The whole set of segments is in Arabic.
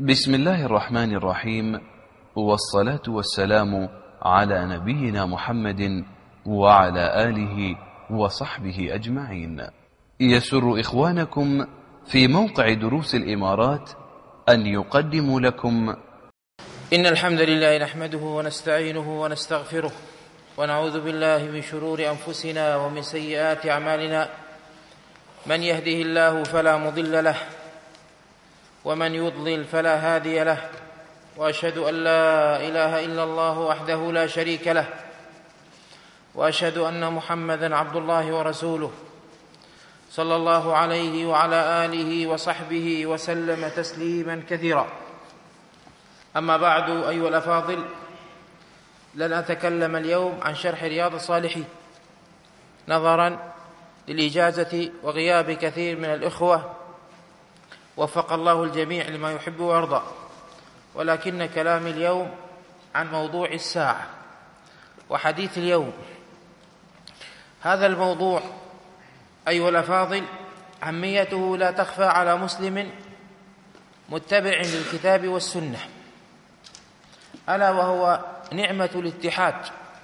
بسم الله الرحمن الرحيم، والصلاة والسلام على نبينا محمد وعلى آله وصحبه أجمعين. يسر إخوانكم في موقع دروس الإمارات أن يقدموا لكم إن الحمد لله نحمده ونستعينه ونستغفره ونعوذ بالله من شرور أنفسنا ومن سيئات أعمالنا، من يهده الله فلا مضل له ومن يضلل فلا هادي له، وأشهد أن لا إله إلا الله وحده لا شريك له، وأشهد أن محمدًا عبد الله ورسوله صلى الله عليه وعلى آله وصحبه وسلم تسليمًا كثيرا. أما بعد أيها الأفاضل، لن أتكلم اليوم عن شرح رياض الصالحين نظرًا للإجازة وغياب كثير من الإخوة، وفق الله الجميع لما يحب ويرضى، ولكن كلامي اليوم عن موضوع الساعة وحديث اليوم. هذا الموضوع أيها الأفاضل أهميته لا تخفى على مسلم متبع للكتاب والسنة، ألا وهو نعمة الاتحاد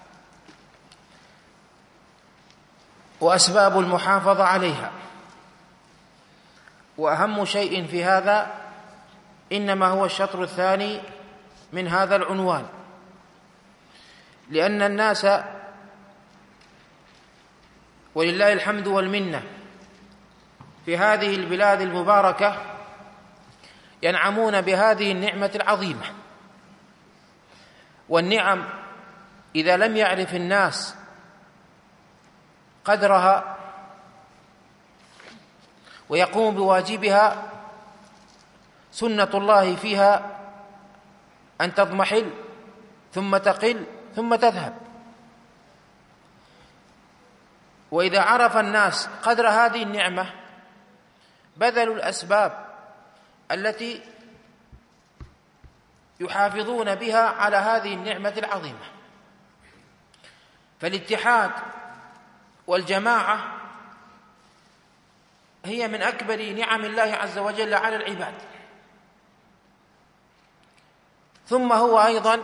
وأسباب المحافظة عليها. وأهم شيء في هذا إنما هو الشطر الثاني من هذا العنوان، لأن الناس ولله الحمد والمنة في هذه البلاد المباركة ينعمون بهذه النعمة العظيمة، والنعم إذا لم يعرف الناس قدرها ويقوم بواجبها، سنة الله فيها أن تضمحل ثم تقل ثم تذهب. وإذا عرف الناس قدر هذه النعمة بذلوا الأسباب التي يحافظون بها على هذه النعمة العظيمة. فالاتحاد والجماعة هي من أكبر نعم الله عز وجل على العباد، ثم هو أيضا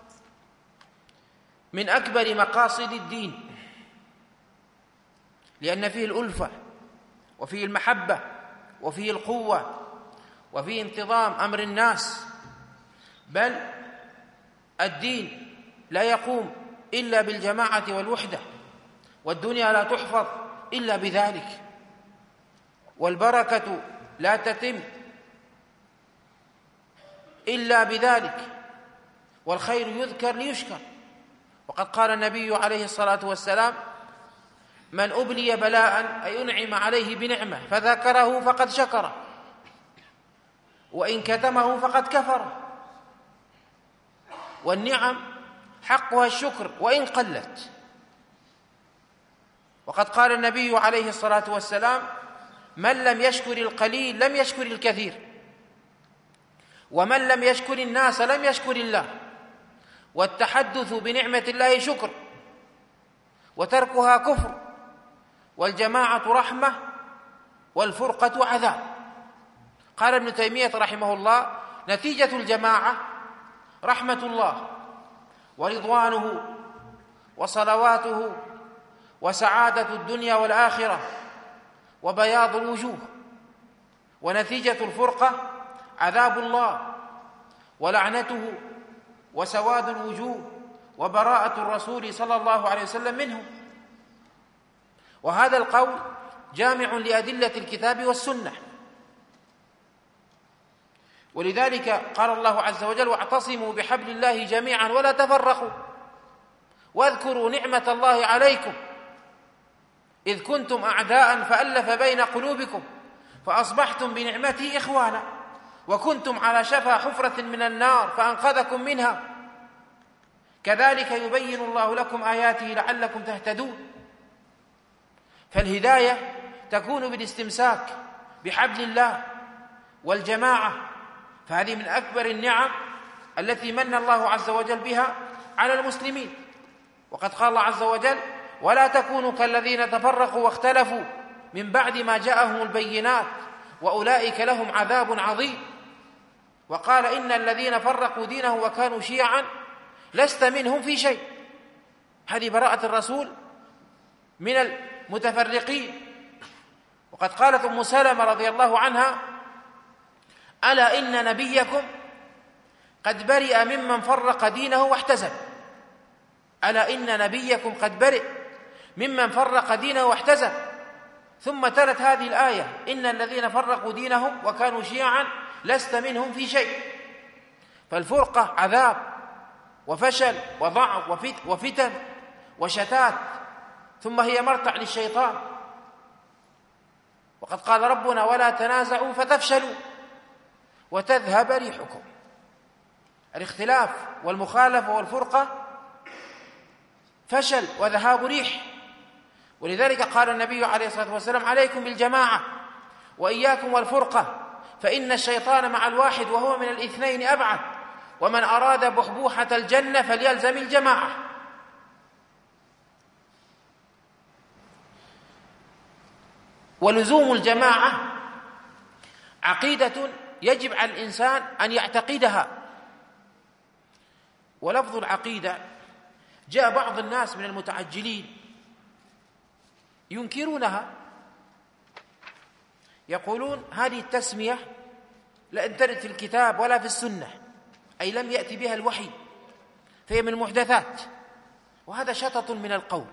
من أكبر مقاصد الدين، لأن فيه الألفة وفيه المحبة وفيه القوة وفيه انتظام أمر الناس، بل الدين لا يقوم إلا بالجماعة والوحدة، والدنيا لا تحفظ إلا بذلك، والبركة لا تتم إلا بذلك، والخير يذكر ليشكر. وقد قال النبي عليه الصلاة والسلام: من أبلي بلاء أي أنعم عليه بنعمة فذكره فقد شكره، وإن كتمه فقد كفر. والنعم حقها الشكر وإن قلت. وقد قال النبي عليه الصلاة والسلام: من لم يشكر القليل لم يشكر الكثير، ومن لم يشكر الناس لم يشكر الله. والتحدث بنعمة الله شكر، وتركها كفر، والجماعة رحمة والفرقة عذاب. قال ابن تيمية رحمه الله: نتيجة الجماعة رحمة الله ورضوانه وصلواته وسعادة الدنيا والآخرة وبياض الوجوه، ونتيجة الفرقة عذاب الله ولعنته وسواد الوجوه وبراءة الرسول صلى الله عليه وسلم منه. وهذا القول جامع لأدلة الكتاب والسنة، ولذلك قال الله عز وجل: واعتصموا بحبل الله جميعا ولا تفرقوا واذكروا نعمة الله عليكم إذ كنتم أعداء فألف بين قلوبكم فأصبحتم بنعمته إخوانا وكنتم على شفا حفرة من النار فأنقذكم منها كذلك يبين الله لكم آياته لعلكم تهتدون. فالهداية تكون بالاستمساك بحبل الله والجماعة، فهذه من أكبر النعم التي من الله عز وجل بها على المسلمين. وقد قال الله عز وجل: ولا تكونوا كالذين تفرقوا واختلفوا من بعد ما جاءهم البينات وأولئك لهم عذاب عظيم. وقال إن الذين فرقوا دينهم وكانوا شيعا لست منهم في شيء. هذه براءة الرسول من المتفرقين. وقد قالت أم سلمة رضي الله عنها: ألا إن نبيكم قد برئ ممن فرق دينه واحتزب. ألا إن نبيكم قد برئ ممن فرق دينه واحتزب. ثم تلت هذه الآية: إن الذين فرقوا دينهم وكانوا شيعا لست منهم في شيء. فالفرقة عذاب وفشل وضعف وفتن وشتات، ثم هي مرتع للشيطان. وقد قال ربنا: ولا تنازعوا فتفشلوا وتذهب ريحكم. الاختلاف والمخالفة والفرقة فشل وذهاب ريح. ولذلك قال النبي عليه الصلاة والسلام: عليكم بالجماعة وإياكم والفرقة، فإن الشيطان مع الواحد وهو من الاثنين أبعد، ومن أراد بحبوحة الجنة فليلزم الجماعة. ولزوم الجماعة عقيدة يجب على الإنسان أن يعتقدها. ولفظ العقيدة جاء بعض الناس من المتعجلين ينكرونها، يقولون هذه التسمية لم ترد في الكتاب ولا في السنة، أي لم يأتي بها الوحي، فهي من المحدثات. وهذا شطط من القول،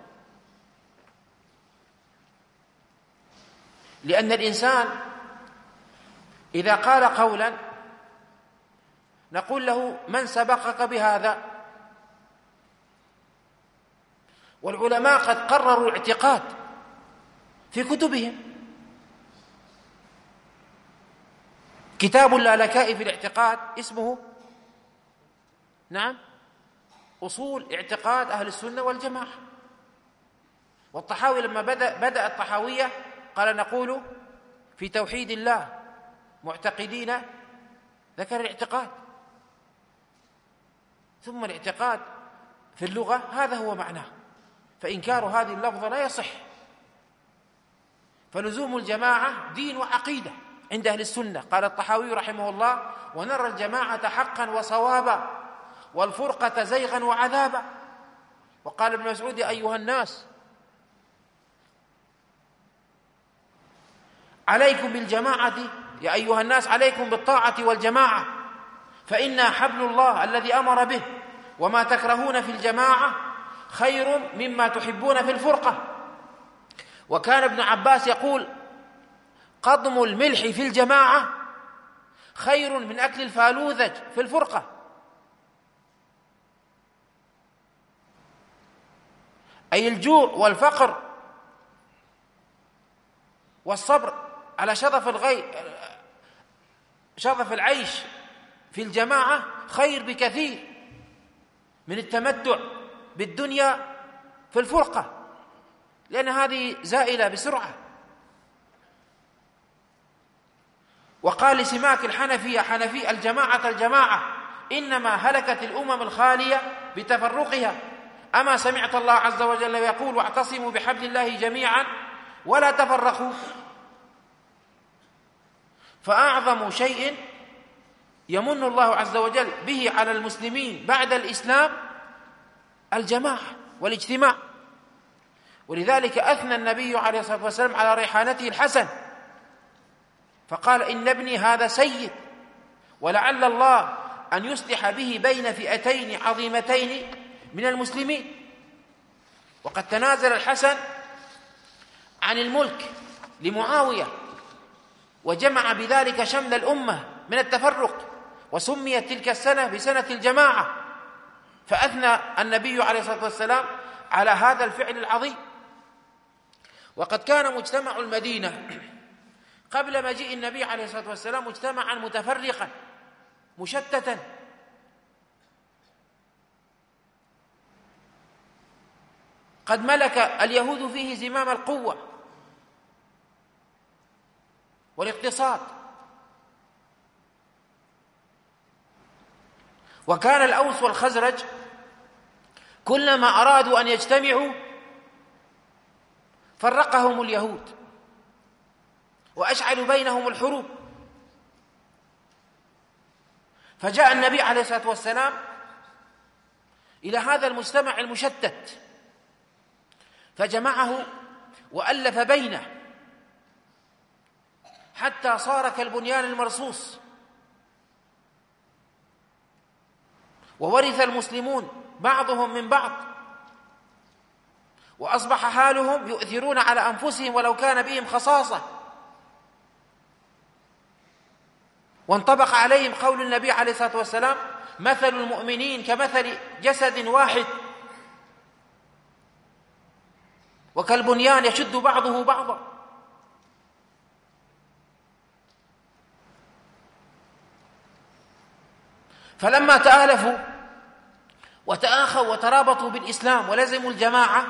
لأن الإنسان إذا قال قولا نقول له: من سبقك بهذا؟ والعلماء قد قرروا الاعتقاد في كتبهم. كتاب اللالكائي في الاعتقاد اسمه أصول اعتقاد أهل السنة والجماعة. والطحاوي لما بدأ الطحاوية قال: نقول في توحيد الله معتقدين، ذكر الاعتقاد. ثم الاعتقاد في اللغة هذا هو معناه، فإنكار هذه اللفظة لا يصح. فلزوم الجماعة دين وعقيدة عند أهل السنة. قال الطحاوي رحمه الله: ونرى الجماعة حقا وصوابا والفرقة زيغا وعذابا. وقال ابن مسعود: يا أيها الناس عليكم بالجماعة، يا أيها الناس عليكم بالطاعة والجماعة، فإنها حبل الله الذي أمر به، وما تكرهون في الجماعة خير مما تحبون في الفرقة. وكان ابن عباس يقول: قضم الملح في الجماعة خير من أكل الفالوذج في الفرقة. أي الجوع والفقر والصبر على شظف العيش في الجماعة خير بكثير من التمتع بالدنيا في الفرقة، لأن هذه زائلة بسرعة. وقال لسماك الحنفي الجماعة إنما هلكت الأمم الخالية بتفرقها. أما سمعت الله عز وجل يقول: واعتصموا بحبل الله جميعا ولا تفرقوا. فأعظم شيء يمن الله عز وجل به على المسلمين بعد الإسلام الجماعة والاجتماع. ولذلك أثنى النبي عليه الصلاة والسلام على ريحانته الحسن، فقال: إن ابني هذا سيد، ولعل الله أن يصلح به بين فئتين عظيمتين من المسلمين. وقد تنازل الحسن عن الملك لمعاوية، وجمع بذلك شمل الأمة من التفرق، وسميت تلك السنة بسنة الجماعة. فأثنى النبي عليه الصلاة والسلام على هذا الفعل العظيم. وقد كان مجتمع المدينة قبل مجيء النبي عليه الصلاة والسلام مجتمعا متفرقا مشتتا، قد ملك اليهود فيه زمام القوة والاقتصاد. وكان الأوس والخزرج كلما أرادوا أن يجتمعوا فرقهم اليهود وأشعلوا بينهم الحروب. فجاء النبي عليه الصلاة والسلام إلى هذا المجتمع المشتت فجمعه وألف بينه حتى صار كالبنيان المرصوص، وورث المسلمون بعضهم من بعض، وأصبح حالهم يؤثرون على أنفسهم ولو كان بهم خصاصة، وانطبق عليهم قول النبي عليه الصلاة والسلام: مثل المؤمنين كمثل جسد واحد وكالبنيان يشد بعضه بعضا. فلما تآلفوا وتآخوا وترابطوا بالإسلام ولزموا الجماعة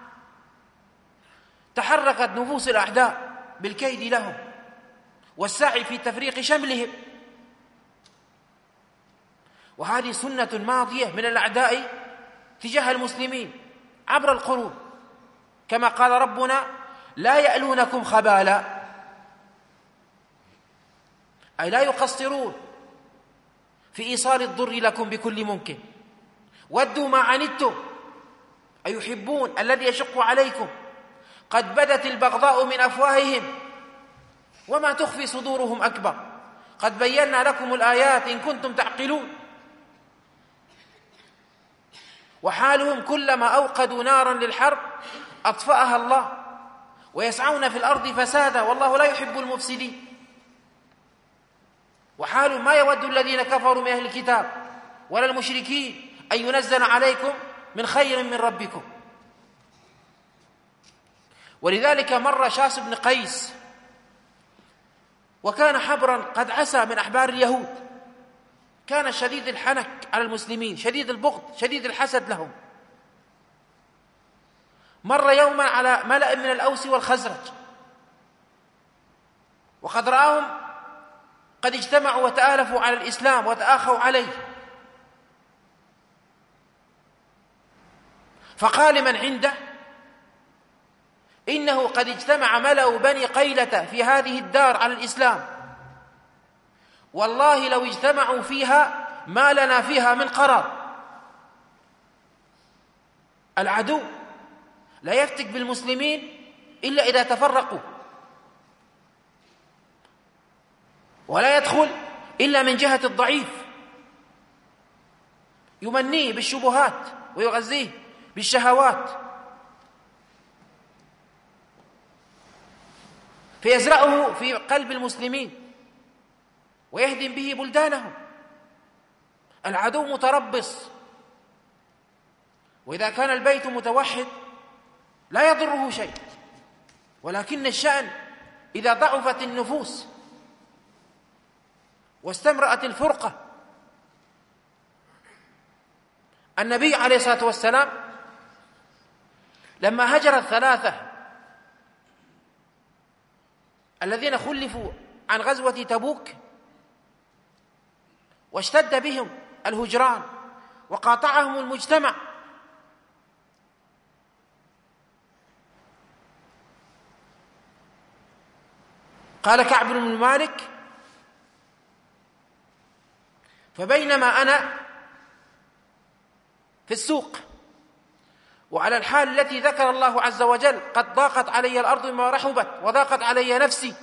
تحركت نفوس الأعداء بالكيد لهم والسعي في تفريق شملهم، وهذه سنة ماضية من الأعداء تجاه المسلمين عبر القرون، كما قال ربنا: لا يألونكم خبالا، أي لا يقصرون في إيصال الضر لكم بكل ممكن. ودوا ما عنتم، أي يحبون الذي يشق عليكم. قد بدت البغضاء من أفواههم وما تخفي صدورهم أكبر. قد بينا لكم الآيات إن كنتم تعقلون. وحالهم كلما أوقدوا نارا للحرب أطفأها الله، ويسعون في الأرض فسادا والله لا يحب المفسدين. وحال ما يود الذين كفروا من أهل الكتاب ولا المشركين أن ينزل عليكم من خير من ربكم. ولذلك مر شاس بن قيس وكان حبرا قد عسى من أحبار اليهود، كان شديد الحنك على المسلمين، شديد البغض، شديد الحسد لهم. مر يوما على ملأ من الأوس والخزرج وقد رآهم قد اجتمعوا وتآلفوا على الإسلام وتآخوا عليه، فقال لمن عنده: إنه قد اجتمع ملأ بني قيلة في هذه الدار على الإسلام، والله لو اجتمعوا فيها ما لنا فيها من قرار. العدو لا يفتك بالمسلمين إلا إذا تفرقوا، ولا يدخل إلا من جهة الضعيف، يمنيه بالشبهات ويغذيه بالشهوات، فيزرعه في قلب المسلمين ويهدم به بلدانهم. العدو متربص، وإذا كان البيت متوحد لا يضره شيء، ولكن الشأن إذا ضعفت النفوس واستمرأت الفرقة. النبي عليه الصلاة والسلام لما هجر الثلاثة الذين خلفوا عن غزوة تبوك واشتد بهم الهجران وقاطعهم المجتمع، قال كعب بن مالك: فبينما أنا في السوق وعلى الحال التي ذكر الله عز وجل قد ضاقت علي الأرض بما رحبت وضاقت علي نفسي،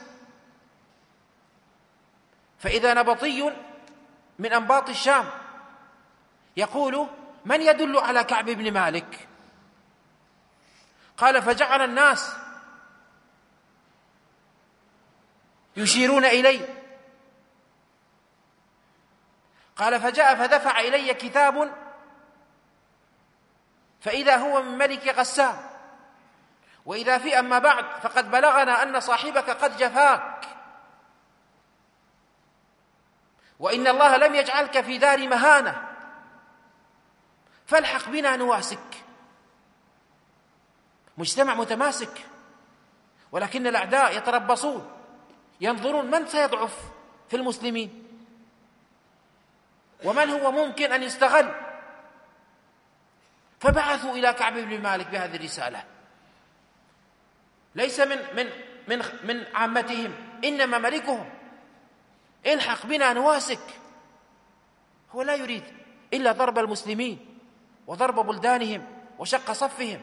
فإذا نبطي من أنباط الشام يقول: من يدل على كعب بن مالك؟ قال: فجعل الناس يشيرون إلي. قال: فجاء فدفع إلي كتاب فإذا هو من ملك غسان، وإذا في أما بعد فقد بلغنا أن صاحبك قد جفاك، وإن الله لم يجعلك في دار مهانة، فالحق بنا نواسك. مجتمع متماسك، ولكن الأعداء يتربصون ينظرون من سيضعف في المسلمين ومن هو ممكن أن يستغل، فبعثوا إلى كعب بن مالك بهذه الرسالة، ليس من عامتهم، إنما ملكهم: الحق بنا نواسك. هو لا يريد إلا ضرب المسلمين وضرب بلدانهم وشق صفهم.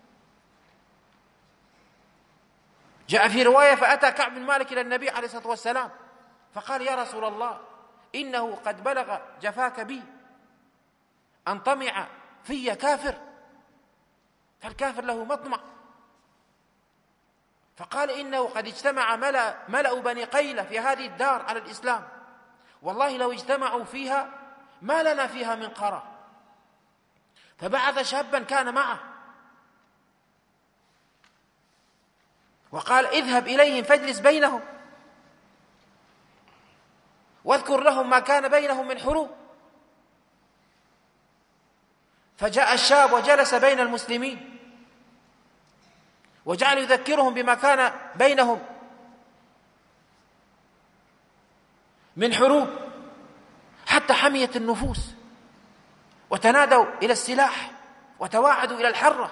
جاء في رواية فأتى كعب بن مالك إلى النبي عليه الصلاة والسلام فقال: يا رسول الله، إنه قد بلغ جفاك بي أن طمع في كافر، فالكافر له مطمع. فقال: إنه قد اجتمع ملأ بني قيلة في هذه الدار على الإسلام، والله لو اجتمعوا فيها ما لنا فيها من قرار. فبعث شابا كان معه وقال: اذهب إليهم فاجلس بينهم واذكر لهم ما كان بينهم من حروب. فجاء الشاب وجلس بين المسلمين وجعل يذكرهم بما كان بينهم من حروب، حتى حميت النفوس وتنادوا إلى السلاح وتواعدوا إلى الحرة.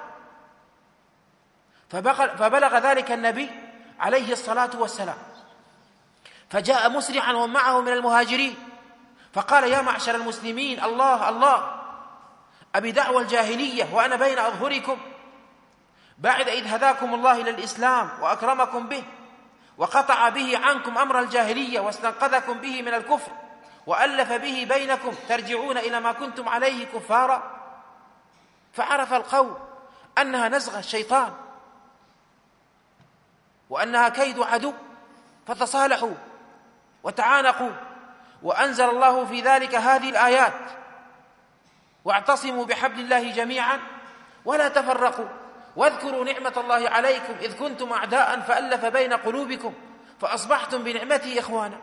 فبلغ ذلك النبي عليه الصلاة والسلام، فجاء مسرعا ومعه من المهاجرين فقال: يا معشر المسلمين، الله الله، أبي دعوى الجاهلية وأنا بين أظهركم بعد إذ هداكم الله إلى الإسلام وأكرمكم به وقطع به عنكم أمر الجاهلية واستنقذكم به من الكفر وألف به بينكم، ترجعون إلى ما كنتم عليه كفارا. فعرف القوم أنها نزغة الشيطان وأنها كيد عدو، فتصالحوا وتعانقوا، وأنزل الله في ذلك هذه الآيات: واعتصموا بحبل الله جميعا ولا تفرقوا واذكروا نعمة الله عليكم إذ كنتم أعداء فألف بين قلوبكم فأصبحتم بنعمته إخوانا.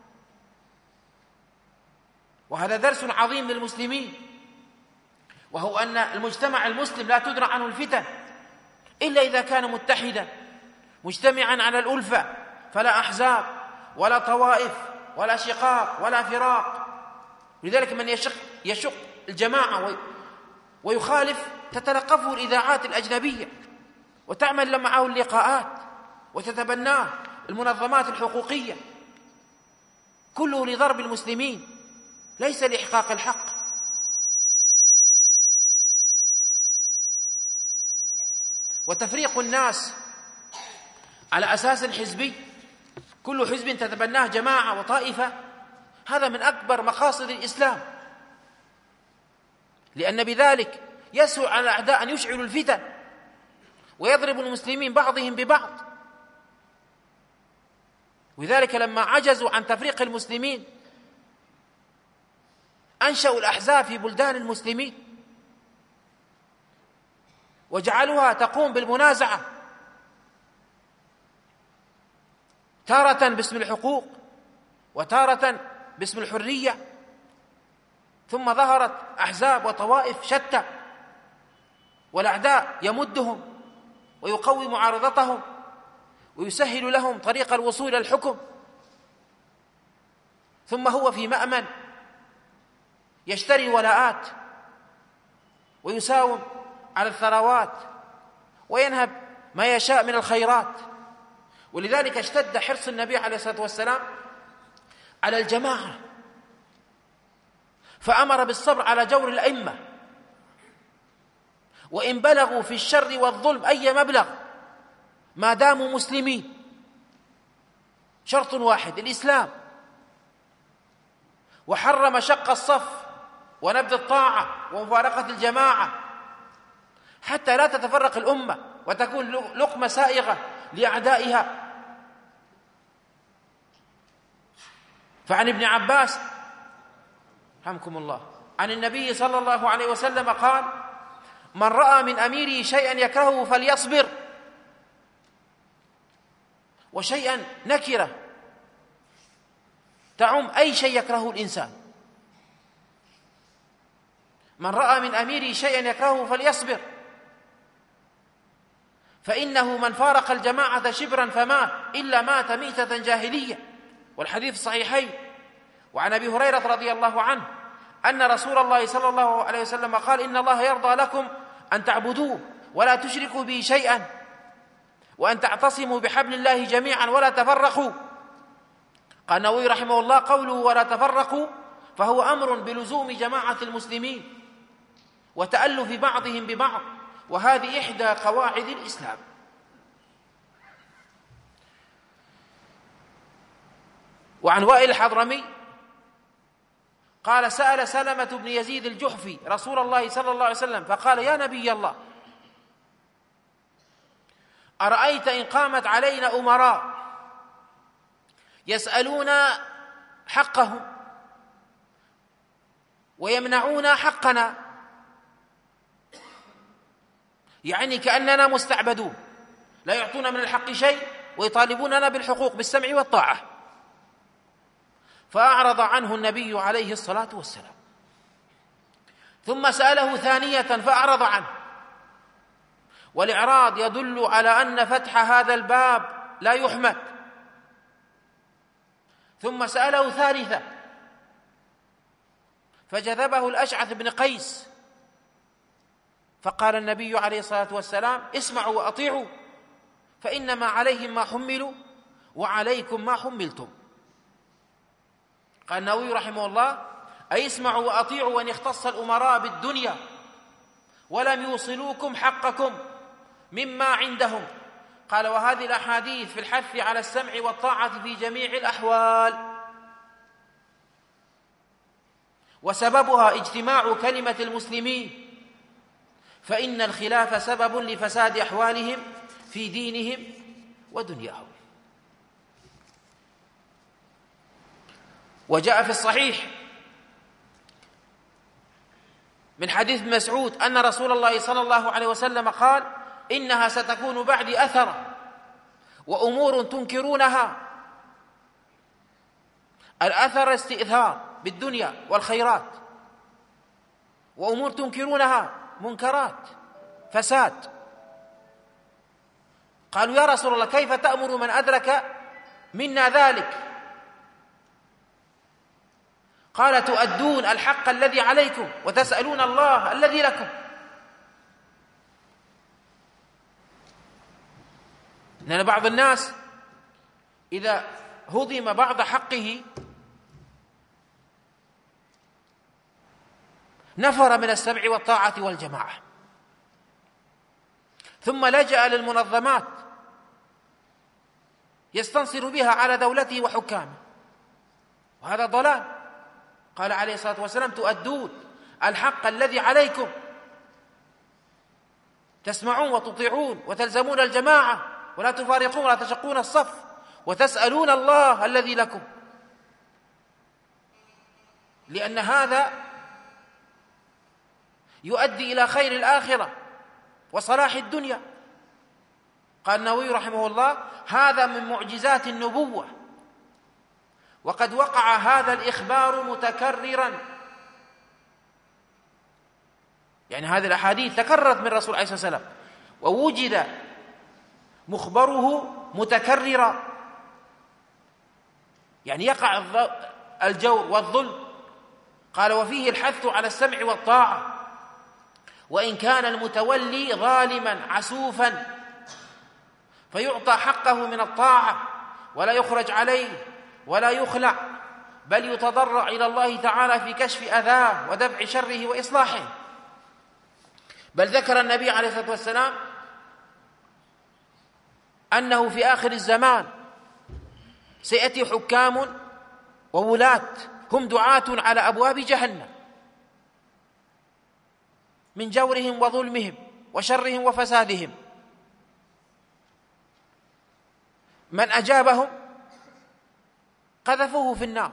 وهذا درس عظيم للمسلمين، وهو أن المجتمع المسلم لا تدرى عنه الفتن إلا إذا كان متحدا مجتمعا على الألفة، فلا أحزاب ولا طوائف ولا شقاق ولا فراق. لذلك من يشق الجماعة ويخالف تتلقفه الإذاعات الأجنبية وتعمل معه اللقاءات وتتبناه المنظمات الحقوقية، كله لضرب المسلمين ليس لإحقاق الحق. وتفريق الناس على أساس حزبي، كل حزب تتبناه جماعة وطائفة، هذا من أكبر مقاصد الإسلام، لأن بذلك يسهل على الأعداء أن يشعلوا الفتن ويضرب المسلمين بعضهم ببعض. وذلك لما عجزوا عن تفريق المسلمين أنشأوا الأحزاب في بلدان المسلمين وجعلوها تقوم بالمنازعة، تارة باسم الحقوق وتارة باسم الحرية. ثم ظهرت أحزاب وطوائف شتى، والأعداء يمدهم ويقوي معارضتهم ويسهل لهم طريق الوصول إلى الحكم، ثم هو في مأمن يشتري ولاءات ويساوم على الثروات وينهب ما يشاء من الخيرات. ولذلك اشتد حرص النبي عليه الصلاة والسلام على الجماعة، فأمر بالصبر على جور الأئمة، وإن بلغوا في الشر والظلم أي مبلغ ما داموا مسلمين. شرط واحد: الإسلام. وحرم شق الصف ونبذ الطاعة ومفارقة الجماعة حتى لا تتفرق الأمة وتكون لقمة سائغة لأعدائها. فعن ابن عباس رحمكم الله عن النبي صلى الله عليه وسلم قال: من رأى من أميره شيئا يكرهه فليصبر. وشيئا نكرة تعم أي شيء يكرهه الإنسان. من رأى من أميره شيئا يكرهه فليصبر، فإنه من فارق الجماعة شبرا فمات إلا مات ميتة جاهلية. والحديث الصحيحين. وعن أبي هريرة رضي الله عنه أن رسول الله صلى الله عليه وسلم قال: إن الله يرضى لكم أن تعبدوه ولا تشركوا به شيئا وأن تعتصموا بحبل الله جميعا ولا تفرقوا. قال النووي رحمه الله: قوله ولا تفرقوا فهو أمر بلزوم جماعة المسلمين وتألف بعضهم ببعض، وهذه إحدى قواعد الإسلام. وعن وائل الحضرمي قال: سأل سلمة بن يزيد الجحفي رسول الله صلى الله عليه وسلم فقال: يا نبي الله، أرأيت إن قامت علينا أمراء يسألون حقهم ويمنعون حقنا، يعني كأننا مستعبدون لا يعطون من الحق شيء ويطالبوننا بالحقوق بالسمع والطاعة. فأعرض عنه النبي عليه الصلاة والسلام، ثم سأله ثانية فأعرض عنه، والإعراض يدل على أن فتح هذا الباب لا يحمد. ثم سأله ثالثة فجذبه الأشعث بن قيس، فقال النبي عليه الصلاة والسلام: اسمعوا وأطيعوا، فإنما عليهم ما حملوا وعليكم ما حملتم. قال النووي رحمه الله: أي اسمعوا وأطيعوا وإن اختص الأمراء بالدنيا ولم يوصلوكم حقكم مما عندهم. قال: وهذه الأحاديث في الحث على السمع والطاعة في جميع الأحوال، وسببها اجتماع كلمة المسلمين، فإن الخلاف سبب لفساد أحوالهم في دينهم ودنياهم. وجاء في الصحيح من حديث ابن مسعود أن رسول الله صلى الله عليه وسلم قال: إنها ستكون بعدي أثرة وأمور تنكرونها. الأثر استئثار بالدنيا والخيرات، وأمور تنكرونها منكرات فساد. قالوا: يا رسول الله، كيف تأمر من أدرك منا ذلك؟ قال: تؤدون الحق الذي عليكم وتسألون الله الذي لكم. لأن بعض الناس إذا هضم بعض حقه نفر من السمع والطاعة والجماعة، ثم لجأ للمنظمات يستنصر بها على دولته وحكامه، وهذا ضلال. قال عليه الصلاة والسلام: تؤدون الحق الذي عليكم، تسمعون وتطيعون وتلزمون الجماعة ولا تفارقون ولا تشقون الصف، وتسألون الله الذي لكم، لأن هذا يؤدي إلى خير الآخرة وصلاح الدنيا. قال النووي رحمه الله: هذا من معجزات النبوة، وقد وقع هذا الإخبار متكررا، يعني هذه الأحاديث تكررت من الرسول عليه الصلاة والسلام، ووجد مخبره متكررا، يعني يقع الجور والظلم. قال: وفيه الحث على السمع والطاعة، وإن كان المتولي ظالما عسوفا فيعطى حقه من الطاعة ولا يخرج عليه ولا يخلع، بل يتضرع إلى الله تعالى في كشف أذاه ودفع شره وإصلاحه. بل ذكر النبي عليه الصلاة والسلام أنه في آخر الزمان سيأتي حكام وولاة هم دعاة على أبواب جهنم من جورهم وظلمهم وشرهم وفسادهم، من أجابهم قذفوه في النار.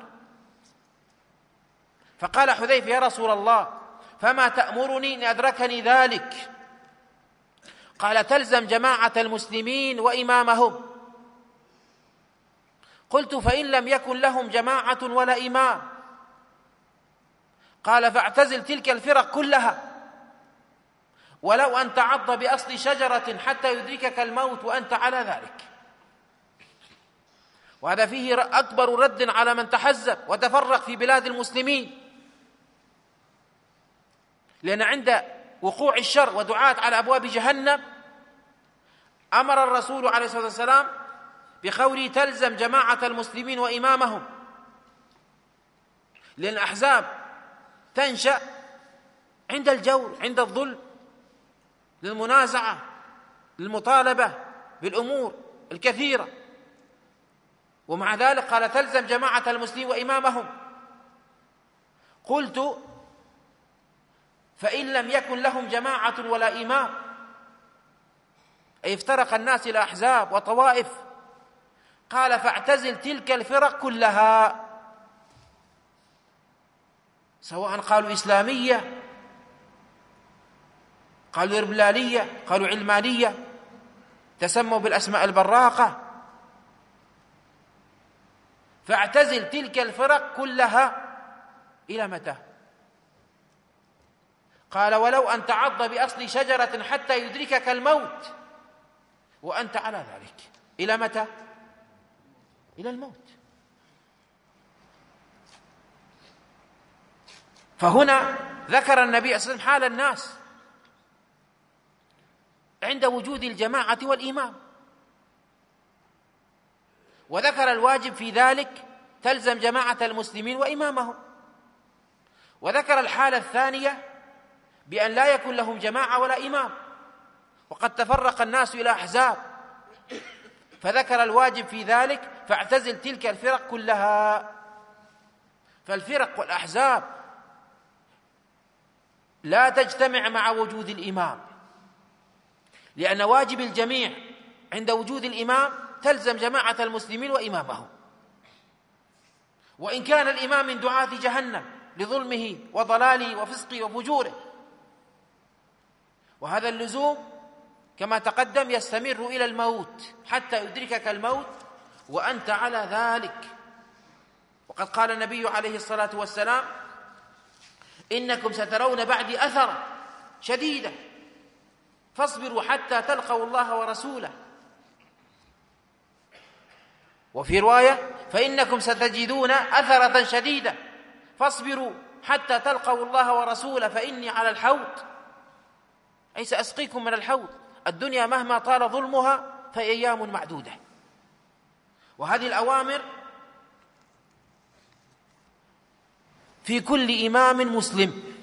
فقال حذيفة: يا رسول الله، فما تأمرني إن أدركني ذلك؟ قال: تلزم جماعة المسلمين وإمامهم. قلت: فإن لم يكن لهم جماعة ولا إمام؟ قال: فاعتزل تلك الفرق كلها، ولو أن تعض بأصل شجرة حتى يدركك الموت وأنت على ذلك. وهذا فيه أكبر رد على من تحزب وتفرق في بلاد المسلمين، لأن عند وقوع الشر ودعاة على أبواب جهنم أمر الرسول عليه الصلاة والسلام بقوله: تلزم جماعة المسلمين وإمامهم، لأن الأحزاب تنشأ عند الجور، عند الظلم، للمنازعة، للمطالبة بالأمور الكثيرة. ومع ذلك قال تلزم جماعة المسلمين وإمامهم. قلت فإن لم يكن لهم جماعة ولا إمام، أي افترق الناس إلى أحزاب وطوائف، قال فاعتزل تلك الفرق كلها، سواء قالوا إسلامية، قالوا إربلالية، قالوا علمانية، تسموا بالأسماء البراقة. فاعتزل تلك الفرق كلها إلى متى؟ قال ولو أن تعض بأصل شجرة حتى يدركك الموت وأنت على ذلك. إلى متى؟ إلى الموت. فهنا ذكر النبي صلى الله عليه وسلم حال الناس عند وجود الجماعة والإمام، وذكر الواجب في ذلك تلزم جماعة المسلمين وإمامهم، وذكر الحالة الثانية بأن لا يكون لهم جماعة ولا إمام وقد تفرق الناس إلى أحزاب، فذكر الواجب في ذلك فاعتزل تلك الفرق كلها. فالفرق والأحزاب لا تجتمع مع وجود الإمام، لأن واجب الجميع عند وجود الإمام تلزم جماعة المسلمين وإمامهم، وإن كان الإمام من دعاة جهنم لظلمه وضلاله وفسقه وفجوره. وهذا اللزوم كما تقدم يستمر إلى الموت، حتى يدركك الموت وأنت على ذلك. وقد قال النبي عليه الصلاة والسلام إنكم سترون بعدي أثرا شديدا فاصبروا حتى تلقوا الله ورسوله. وفي رواية فإنكم ستجدون أثرة شديدة فاصبروا حتى تلقوا الله ورسوله فإني على الحوض، أي سأسقيكم من الحوض. الدنيا مهما طال ظلمها فأيام معدودة. وهذه الأوامر في كل إمام مسلم،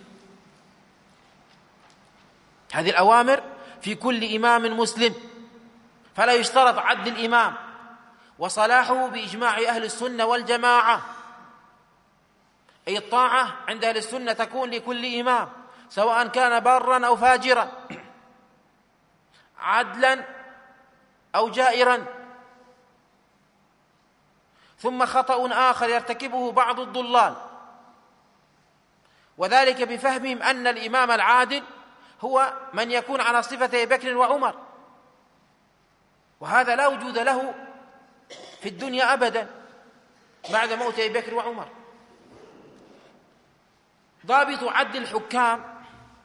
هذه الأوامر في كل إمام مسلم، فلا يشترط عدل الإمام وصلاحه بإجماع أهل السنة والجماعة، أي الطاعة عند أهل السنة تكون لكل إمام سواء كان بارا أو فاجرا، عدلا أو جائرا. ثم خطأ آخر يرتكبه بعض الضلال، وذلك بفهمهم أن الإمام العادل هو من يكون على صفتي بكر وعمر، وهذا لا وجود له في الدنيا أبدا بعد موت أبي بكر وعمر. ضابط عدل الحكام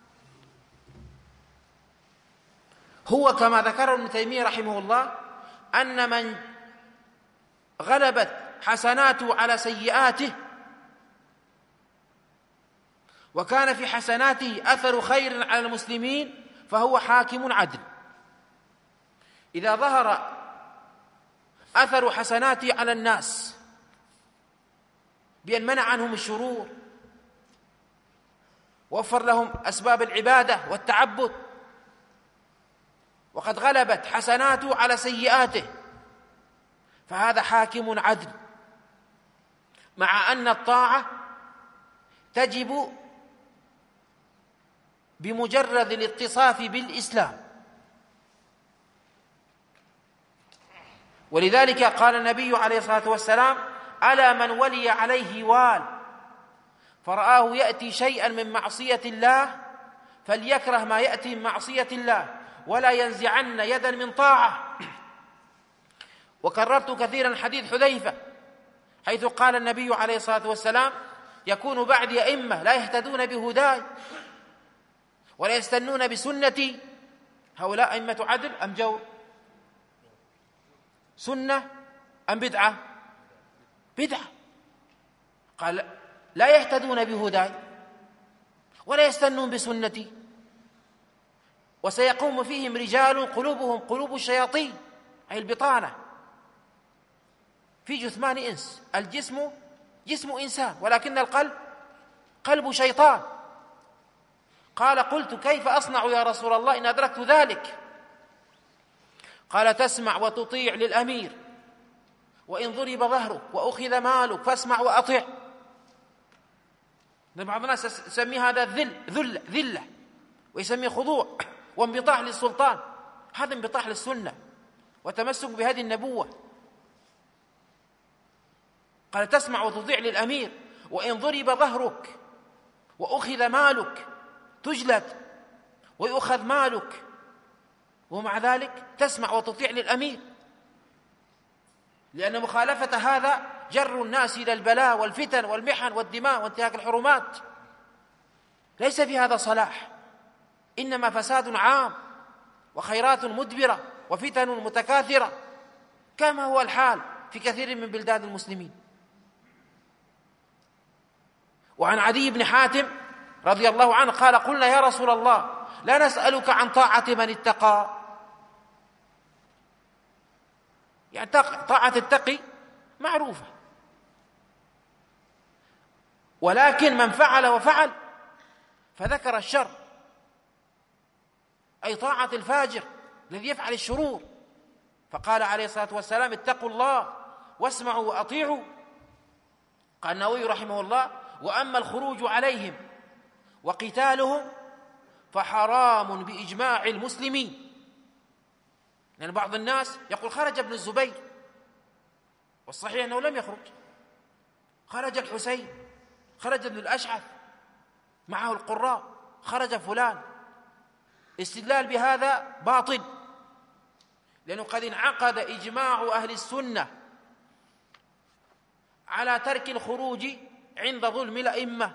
هو كما ذكر ابن تيمية رحمه الله أن من غلبت حسناته على سيئاته وكان في حسناته أثر خير على المسلمين فهو حاكم عدل. إذا ظهر أثر حسناته على الناس بأن منع عنهم الشرور ووفر لهم أسباب العبادة والتعبد، وقد غلبت حسناته على سيئاته، فهذا حاكم عدل، مع أن الطاعة تجب بمجرد الاتصاف بالإسلام. ولذلك قال النبي عليه الصلاة والسلام ألا من ولي عليه وال فرآه يأتي شيئا من معصية الله فليكره ما يأتي من معصية الله ولا ينزعن يدا من طاعة. وكررت كثيرا حديث حذيفة حيث قال النبي عليه الصلاة والسلام يكون بعدي أئمة لا يهتدون بهداي ولا يستنون بسنتي. هؤلاء أئمة عدل أم جور؟ سنة أم بدعة؟ بدعة. قال لا يهتدون بهداي ولا يستنون بسنتي، وسيقوم فيهم رجال قلوبهم قلوب الشياطين، أي البطانة، في جثمان إنس، الجسم جسم إنسان، ولكن القلب قلب شيطان. قال: قلت: كيف أصنع يا رسول الله إن أدركت ذلك؟ قال: تسمع وتطيع للأمير، وإن ضرب ظهرك وأخذ مالك فاسمع وأطع. بعض الناس يسمي هذا ذلة، ويسميه خضوع وانبطاح للسلطان. هذا انبطاح للسنة وتمسك بهذه النبوة. قال: تسمع وتطيع للأمير، وإن ضرب ظهرك وأخذ مالك، تجلد ويؤخذ مالك، ومع ذلك تسمع وتطيع للأمير، لأن مخالفة هذا جر الناس إلى البلاء والفتن والمحن والدماء وانتهاك الحرمات. ليس في هذا صلاح، إنما فساد عام وخيرات مدبرة وفتن متكاثرة، كما هو الحال في كثير من بلدان المسلمين. وعن عدي بن حاتم رضي الله عنه قال: قلنا يا رسول الله لا نسألك عن طاعة من اتقى. يعني طاعة التقي معروفة، ولكن من فعل وفعل فذكر الشر، أي طاعة الفاجر الذي يفعل الشرور، فقال عليه الصلاة والسلام: اتقوا الله واسمعوا وأطيعوا. قال النووي رحمه الله: وأما الخروج عليهم وقتالهم فحرام بإجماع المسلمين. لأن بعض الناس يقول: خرج ابن الزبير، والصحيح أنه لم يخرج. خرج الحسين، خرج ابن الأشعث، معه القراء، خرج فلان. استدلال بهذا باطل، لأنه قد انعقد إجماع أهل السنة على ترك الخروج عند ظلم الأئمة.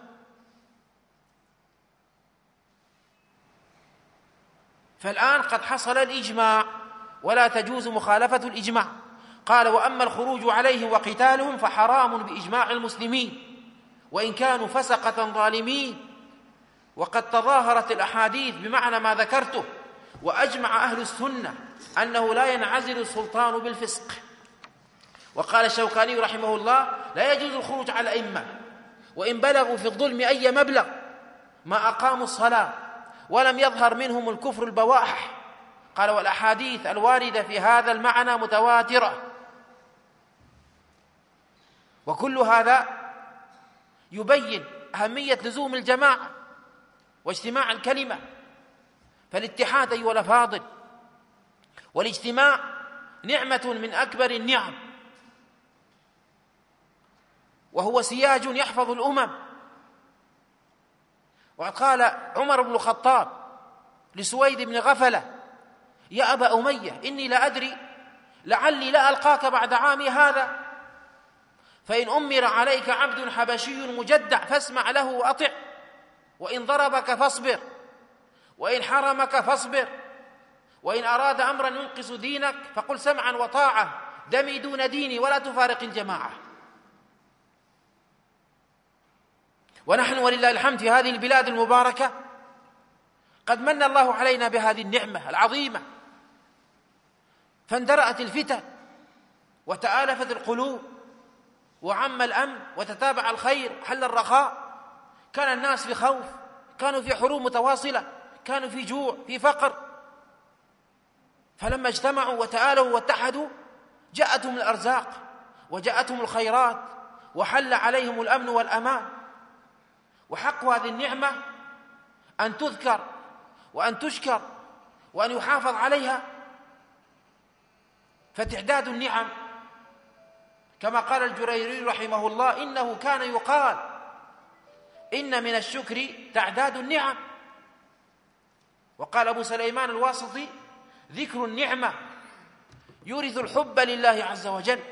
فالآن قد حصل الإجماع ولا تجوز مخالفة الإجماع. قال: وأما الخروج عليهم وقتالهم فحرام بإجماع المسلمين، وإن كانوا فسقة ظالمين. وقد تظاهرت الأحاديث بمعنى ما ذكرته، وأجمع أهل السنة أنه لا ينعزل السلطان بالفسق. وقال الشوكاني رحمه الله: لا يجوز الخروج على الأئمة وإن بلغوا في الظلم أي مبلغ، ما أقاموا الصلاة ولم يظهر منهم الكفر البواح. قال: والأحاديث الواردة في هذا المعنى متواترة. وكل هذا يبين أهمية لزوم الجماعة واجتماع الكلمة. فالاتحاد أيها الأفاضل والاجتماع نعمة من أكبر النعم، وهو سياج يحفظ الأمم. وقد قال عمر بن الخطاب لسويد بن غفلة: يا أبا أمية إني لا أدري لعلي لا ألقاك بعد عامي هذا، فإن أمر عليك عبد حبشي مجدع فاسمع له وأطع، وإن ضربك فاصبر، وإن حرمك فاصبر، وإن أراد أمرا ينقص دينك فقل سمعا وطاعة، دمي دون ديني ولا تفارق الجماعة. ونحن ولله الحمد في هذه البلاد المباركة قد من الله علينا بهذه النعمة العظيمة، فاندرأت الفتن وتآلفت القلوب وعم الأمن وتتابع الخير، حل الرخاء. كان الناس في خوف، كانوا في حروب متواصلة، كانوا في جوع، في فقر. فلما اجتمعوا وتآلوا واتحدوا جاءتهم الأرزاق وجاءتهم الخيرات وحل عليهم الأمن والأمان. وحق هذه النعمة أن تذكر وأن تشكر وأن يحافظ عليها. فتعداد النعم كما قال الجريري رحمه الله: إنه كان يقال إن من الشكر تعداد النعم. وقال أبو سليمان الواسطي: ذكر النعمة يورث الحب لله عز وجل.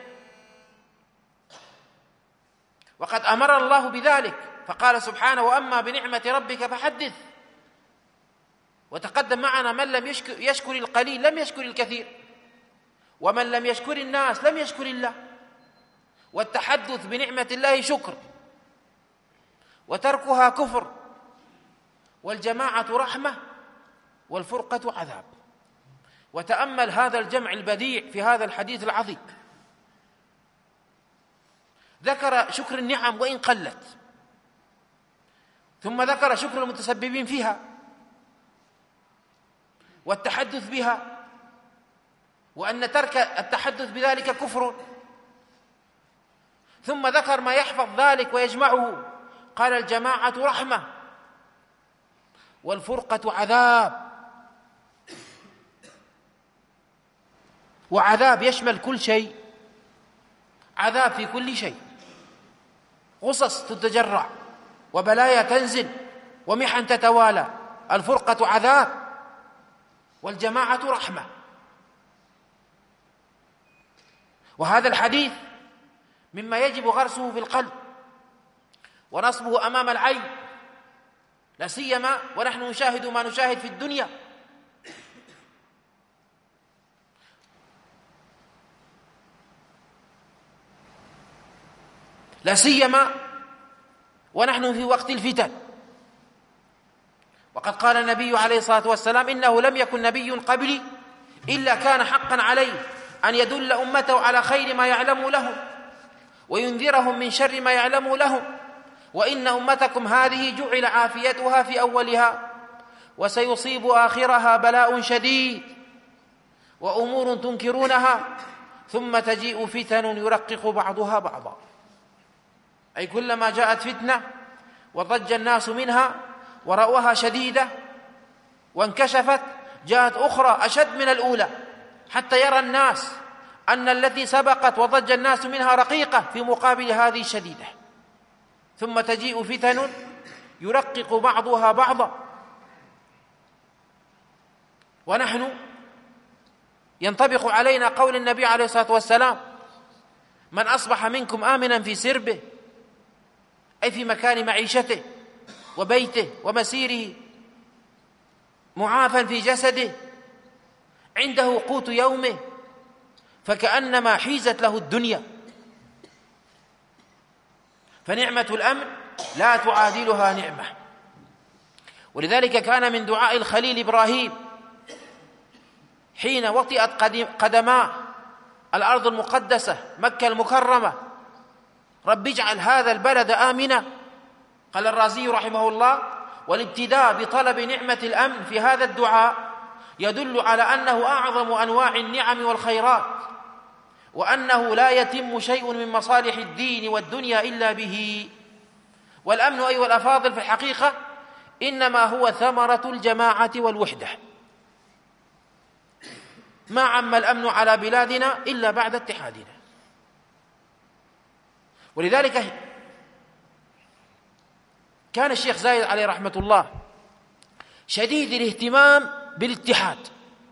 وقد أمر الله بذلك فقال سبحانه: وأما بنعمة ربك فحدث. وتقدم معنا من لم يشكر القليل لم يشكر الكثير، ومن لم يشكر الناس لم يشكر الله. والتحدث بنعمة الله شكر، وتركها كفر، والجماعة رحمة، والفرقة عذاب. وتأمل هذا الجمع البديع في هذا الحديث العظيم. ذكر شكر النعم وإن قلت، ثم ذكر شكر المتسببين فيها والتحدث بها، وأن ترك التحدث بذلك كفر، ثم ذكر ما يحفظ ذلك ويجمعه، قال الجماعة رحمة والفرقة عذاب. وعذاب يشمل كل شيء، عذاب في كل شيء، غصص تتجرع وبلايا تنزل ومحن تتوالى. الفرقة عذاب والجماعة رحمة. وهذا الحديث مما يجب غرسه في القلب ونصبه أمام العين، لا سيما ونحن نشاهد ما نشاهد في الدنيا. لا سيما ونحن في وقت الفتن. وقد قال النبي عليه الصلاة والسلام: إنه لم يكن نبي قبلي إلا كان حقا عليه أن يدل أمته على خير ما يعلم لهم وينذرهم من شر ما يعلم لهم، وإن أمتكم هذه جعل عافيتها في أولها وسيصيب آخرها بلاء شديد وأمور تنكرونها ثم تجيء فتن يرقق بعضها بعضا. أي كلما جاءت فتنة وضج الناس منها ورأوها شديدة وانكشفت، جاءت أخرى أشد من الأولى، حتى يرى الناس أن التي سبقت وضج الناس منها رقيقة في مقابل هذه الشديدة، ثم تجيء فتن يرقق بعضها بعضا. ونحن ينطبق علينا قول النبي عليه الصلاة والسلام: من أصبح منكم آمنا في سربه، أي في مكان معيشته وبيته ومسيره، معافى في جسده، عنده قوت يومه، فكأنما حيزت له الدنيا. فنعمة الأمن لا تعادلها نعمة. ولذلك كان من دعاء الخليل إبراهيم حين وطئت قدماه الأرض المقدسة مكة المكرمة: رب اجعل هذا البلد آمنا. قال الرازي رحمه الله: والابتداء بطلب نعمة الأمن في هذا الدعاء يدل على أنه أعظم أنواع النعم والخيرات، وأنه لا يتم شيء من مصالح الدين والدنيا إلا به. والأمن أيها الأفاضل في الحقيقة إنما هو ثمرة الجماعة والوحدة. ما عم الأمن على بلادنا إلا بعد اتحادنا. ولذلك كان الشيخ زايد عليه رحمة الله شديد الاهتمام بالاتحاد،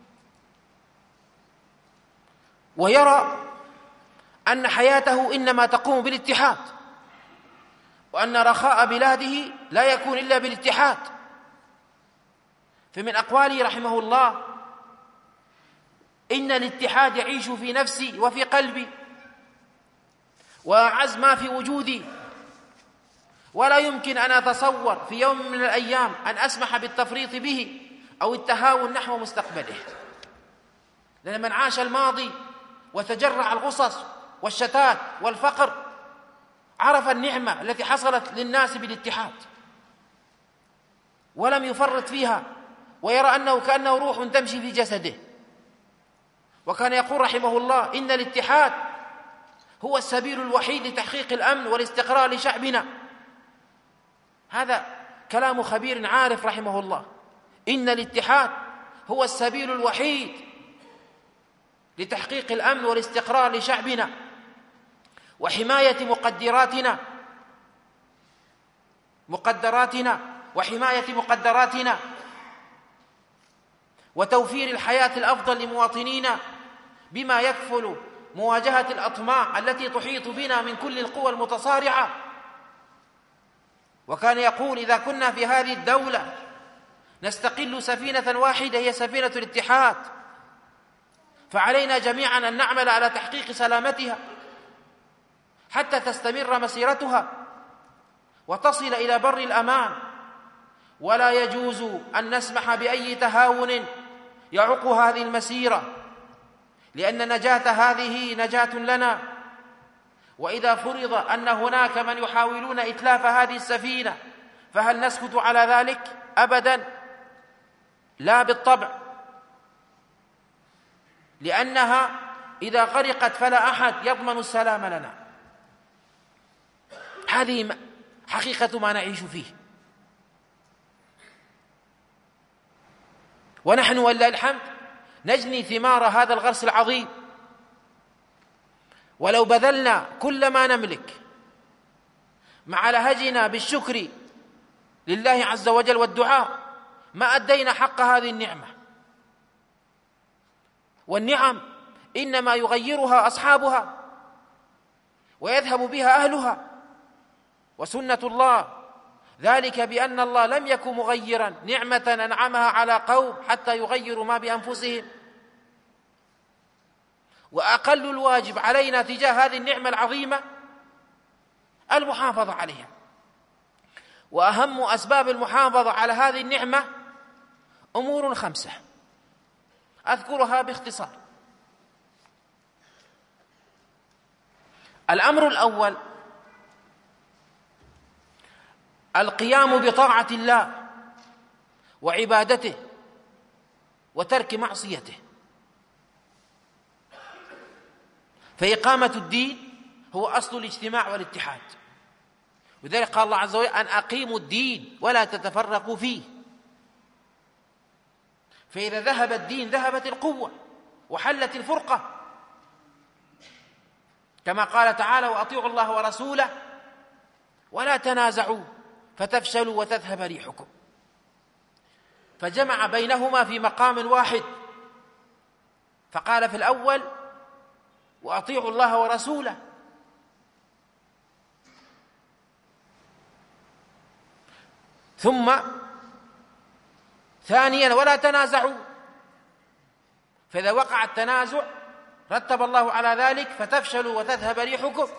ويرى أن حياته إنما تقوم بالاتحاد، وأن رخاء بلاده لا يكون إلا بالاتحاد. فمن أقواله رحمه الله: إن الاتحاد يعيش في نفسي وفي قلبي وأعز ما في وجودي، ولا يمكن أن أتصور في يوم من الأيام أن أسمح بالتفريط به أو التهاون نحو مستقبله. لأن من عاش الماضي وتجرع الغصص والشتات والفقر عرف النعمة التي حصلت للناس بالاتحاد ولم يفرط فيها، ويرى أنه كأنه روح تمشي في جسده. وكان يقول رحمه الله: إن الاتحاد هو السبيل الوحيد لتحقيق الأمن والاستقرار لشعبنا. هذا كلام خبير عارف رحمه الله: إن الاتحاد هو السبيل الوحيد لتحقيق الأمن والاستقرار لشعبنا وحماية مقدراتنا وحماية مقدراتنا وتوفير الحياة الأفضل لمواطنينا، بما يكفل مواجهة الأطماع التي تحيط بنا من كل القوى المتصارعة. وكان يقول: إذا كنا في هذه الدولة نستقل سفينة واحدة هي سفينة الاتحاد، فعلينا جميعا أن نعمل على تحقيق سلامتها حتى تستمر مسيرتها وتصل إلى بر الأمان. ولا يجوز أن نسمح بأي تهاون يعوق هذه المسيرة، لأن نجاة هذه نجاة لنا وإذا فرض أن هناك من يحاولون إتلاف هذه السفينة فهل نسكت على ذلك؟ أبدا، لا بالطبع، لأنها إذا غرقت فلا أحد يضمن السلام لنا. هذه حقيقة ما نعيش فيه، ونحن ولله الحمد نجني ثمار هذا الغرس العظيم. ولو بذلنا كل ما نملك مع لهجنا بالشكر لله عز وجل والدعاء ما أدينا حق هذه النعمة. والنعم إنما يغيرها أصحابها ويذهب بها أهلها، وسنة الله ذلك بأن الله لم يكن مغيرا نعمة أنعمها على قوم حتى يغيروا ما بأنفسهم. وأقل الواجب علينا تجاه هذه النعمة العظيمة المحافظة عليها. وأهم أسباب المحافظة على هذه النعمة أمور 5 أذكرها باختصار. الأمر الأول القيام بطاعة الله وعبادته وترك معصيته. فإقامة الدين هو أصل الاجتماع والاتحاد، وذلك قال الله عز وجل أن أقيموا الدين ولا تتفرقوا فيه. فإذا ذهب الدين ذهبت القوة وحلت الفرقة، كما قال تعالى وأطيعوا الله ورسوله ولا تنازعوا فتفشلوا وتذهب ريحكم. فجمع بينهما في مقام واحد، فقال في الأول وأطيعوا الله ورسوله، ثم ثانيا ولا تنازعوا. فإذا وقع التنازع رتب الله على ذلك فتفشلوا وتذهب ريحكم.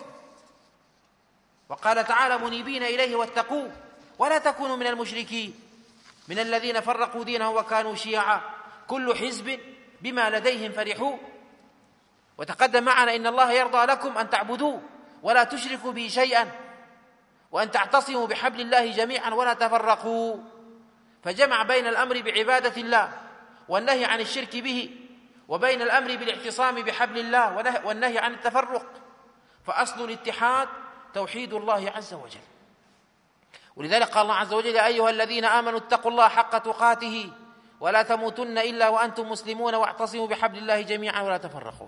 وقال تعالى منيبين إليه واتقوه ولا تكونوا من المشركين من الذين فرقوا دينهم وكانوا شيعا كل حزب بما لديهم فرحون. وتقدم معنا إن الله يرضى لكم أن تعبدوه ولا تشركوا به شيئا وأن تعتصموا بحبل الله جميعا ولا تفرقوا. فجمع بين الأمر بعبادة الله والنهي عن الشرك به، وبين الأمر بالاعتصام بحبل الله والنهي عن التفرق. فأصل الاتحاد توحيد الله عز وجل. ولذلك قال الله عز وجل يا أيها الذين آمنوا اتقوا الله حق تقاته ولا تموتن إلا وأنتم مسلمون واعتصموا بحبل الله جميعا ولا تفرقوا.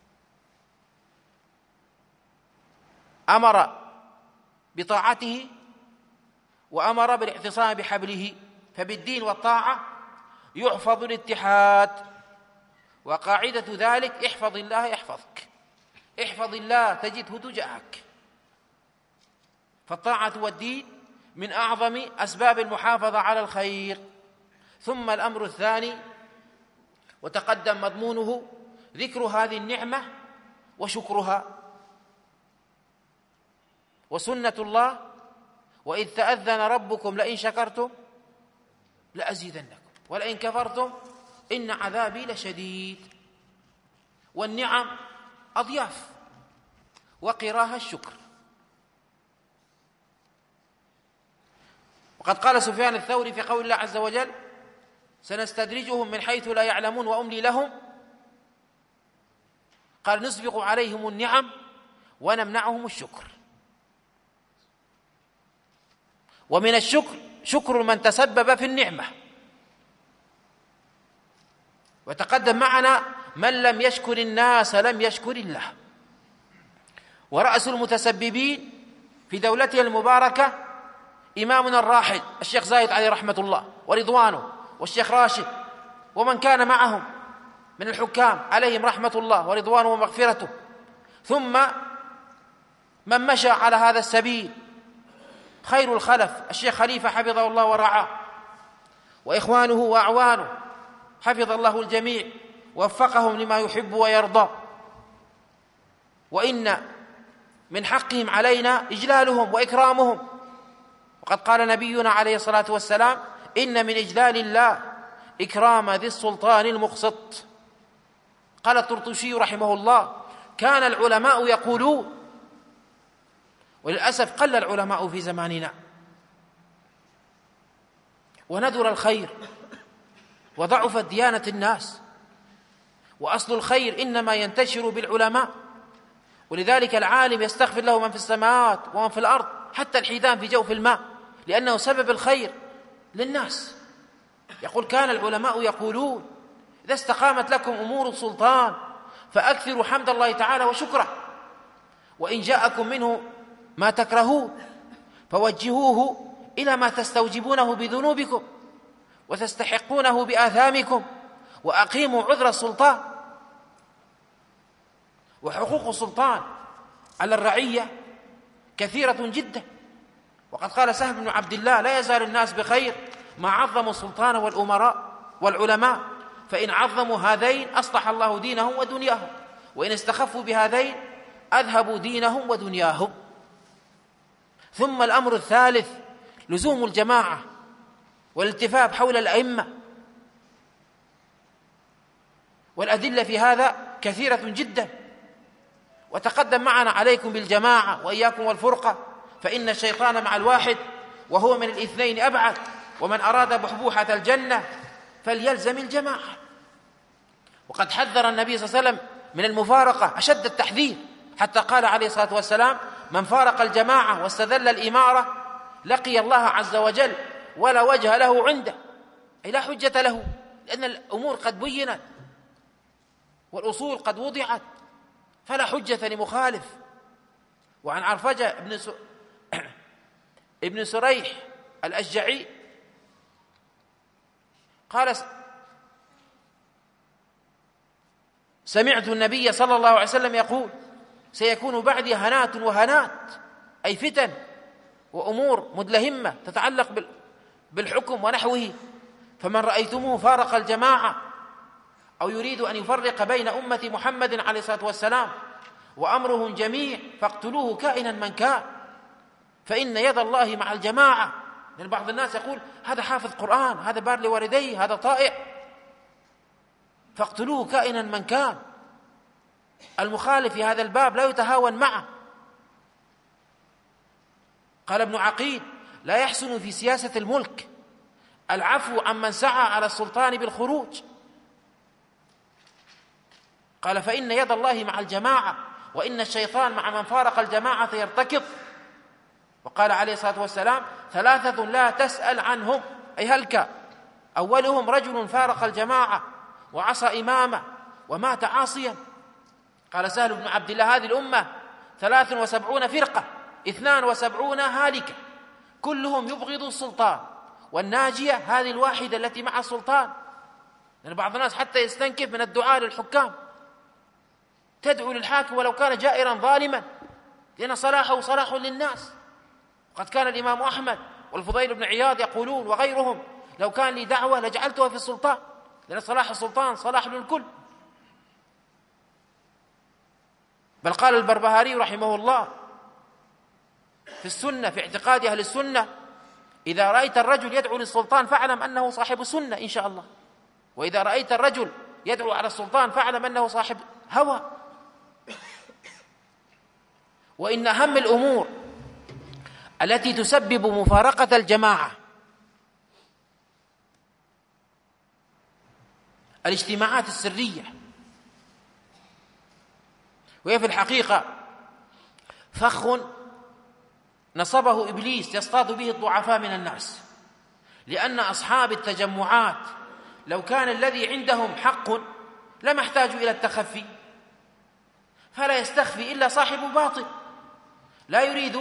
أمر بطاعته وأمر بالاعتصام بحبله. فبالدين والطاعة يحفظ الاتحاد. وقاعدة ذلك احفظ الله يحفظك، احفظ الله تجده تجاهك. فالطاعة والدين من أعظم أسباب المحافظة على الخير. ثم الأمر الثاني وتقدم مضمونه ذكر هذه النعمة وشكرها. وسنة الله وإذ تأذن ربكم لئن شكرتم لأزيدنكم ولئن كفرتم إن عذابي لشديد. والنعم أضياف وقراها الشكر. وقد قال سفيان الثوري في قول الله عز وجل سنستدرجهم من حيث لا يعلمون وأملي لهم، قال نسبق عليهم النعم ونمنعهم الشكر. ومن الشكر شكر من تسبب في النعمة. وتقدم معنا من لم يشكر الناس لم يشكر الله. ورأس المتسببين في دولته المباركة إمامنا الراحل الشيخ زايد عليه رحمة الله ورضوانه، والشيخ راشد ومن كان معهم من الحكام عليهم رحمة الله ورضوانه ومغفرته. ثم من مشى على هذا السبيل خير الخلف الشيخ خليفة حفظه الله ورعاه، وإخوانه وأعوانه حفظ الله الجميع ووفقهم لما يحب ويرضى. وإن من حقهم علينا إجلالهم وإكرامهم. وقد قال نبينا عليه الصلاة والسلام إن من إجلال الله إكرام ذي السلطان المقسط. قال الطرطوشي رحمه الله كان العلماء يقولون وللأسف قل العلماء في زماننا، وندر الخير، وضعفت ديانة الناس، وأصل الخير إنما ينتشر بالعلماء. ولذلك العالم يستغفر له من في السماوات ومن في الأرض، حتى الحيتان في جوف الماء، لأنه سبب الخير للناس. يقول كان العلماء يقولون إذا استقامت لكم أمور السلطان فأكثروا حمد الله تعالى وشكره، وإن جاءكم منه ما تكرهون فوجهوه إلى ما تستوجبونه بذنوبكم وتستحقونه بآثامكم، وأقيموا عذر السلطان. وحقوق السلطان على الرعية كثيرة جدا، وقد قال سهل بن عبد الله لا يزال الناس بخير ما عظموا السلطان والأمراء والعلماء، فإن عظموا هذين أصلح الله دينهم ودنياهم، وإن استخفوا بهذين أذهبوا دينهم ودنياهم. ثم الأمر الثالث لزوم الجماعة والالتفاف حول الأئمة، والأدلة في هذا كثيرة جدا، وتقدم معنا عليكم بالجماعة وإياكم والفرقة، فإن الشيطان مع الواحد وهو من الاثنين أبعد، ومن أراد بحبوحة الجنة فليلزم الجماعة. وقد حذر النبي صلى الله عليه وسلم من المفارقة أشد التحذير، حتى قال عليه الصلاة والسلام من فارق الجماعة واستذل الإمارة لقي الله عز وجل ولا وجه له عنده، أي لا حجة له، لأن الأمور قد بينت والأصول قد وضعت، فلا حجة لمخالف. وعن عرفجة ابن سريح الأشجعي قال سمعت النبي صلى الله عليه وسلم يقول سيكون بعدي هنات وهنات، أي فتن وأمور مدلهمة تتعلق بالحكم ونحوه، فمن رأيتموه فارق الجماعة أو يريد أن يفرق بين أمة محمد عليه الصلاة والسلام وأمرهم جميع فاقتلوه كائنا من كان، فإن يد الله مع الجماعة. لأن بعض الناس يقول هذا حافظ قرآن، هذا بار لوالديه، هذا طائع، فاقتلوه كائنا من كان. المخالف في هذا الباب لا يتهاون معه. قال ابن عقيل لا يحسن في سياسة الملك العفو عمن سعى على السلطان بالخروج. قال فإن يد الله مع الجماعة، وإن الشيطان مع من فارق الجماعة يرتكض. وقال عليه الصلاة والسلام ثلاثة لا تسأل عنهم، أي هلك، أولهم رجل فارق الجماعة وعصى إمامه ومات عاصيا. قال سهل بن عبد الله هذه الأمة 73 فرقة 72 هالكة كلهم يبغض السلطان، والناجية هذه الواحدة التي مع السلطان. لأن بعض الناس حتى يستنكف من الدعاء للحكام، تدعو للحاكم ولو كان جائرا ظالما، لأن صلاحه صلاح للناس. وقد كان الإمام أحمد والفضيل بن عياض يقولون وغيرهم لو كان لي دعوة لجعلتها في السلطان، لأن صلاح السلطان صلاح للكل. بل قال البربهاري رحمه الله في السنة في اعتقاد أهل السنة إذا رأيت الرجل يدعو للسلطان فاعلم أنه صاحب سنة إن شاء الله، وإذا رأيت الرجل يدعو على السلطان فاعلم أنه صاحب هوى. وإن أهم الأمور التي تسبب مفارقة الجماعة الاجتماعات السرية، وهي في الحقيقة فخ نصبه إبليس يصطاد به الضعفاء من الناس. لأن أصحاب التجمعات لو كان الذي عندهم حق لما احتاجوا إلى التخفي، فلا يستخفي إلا صاحب باطل لا يريد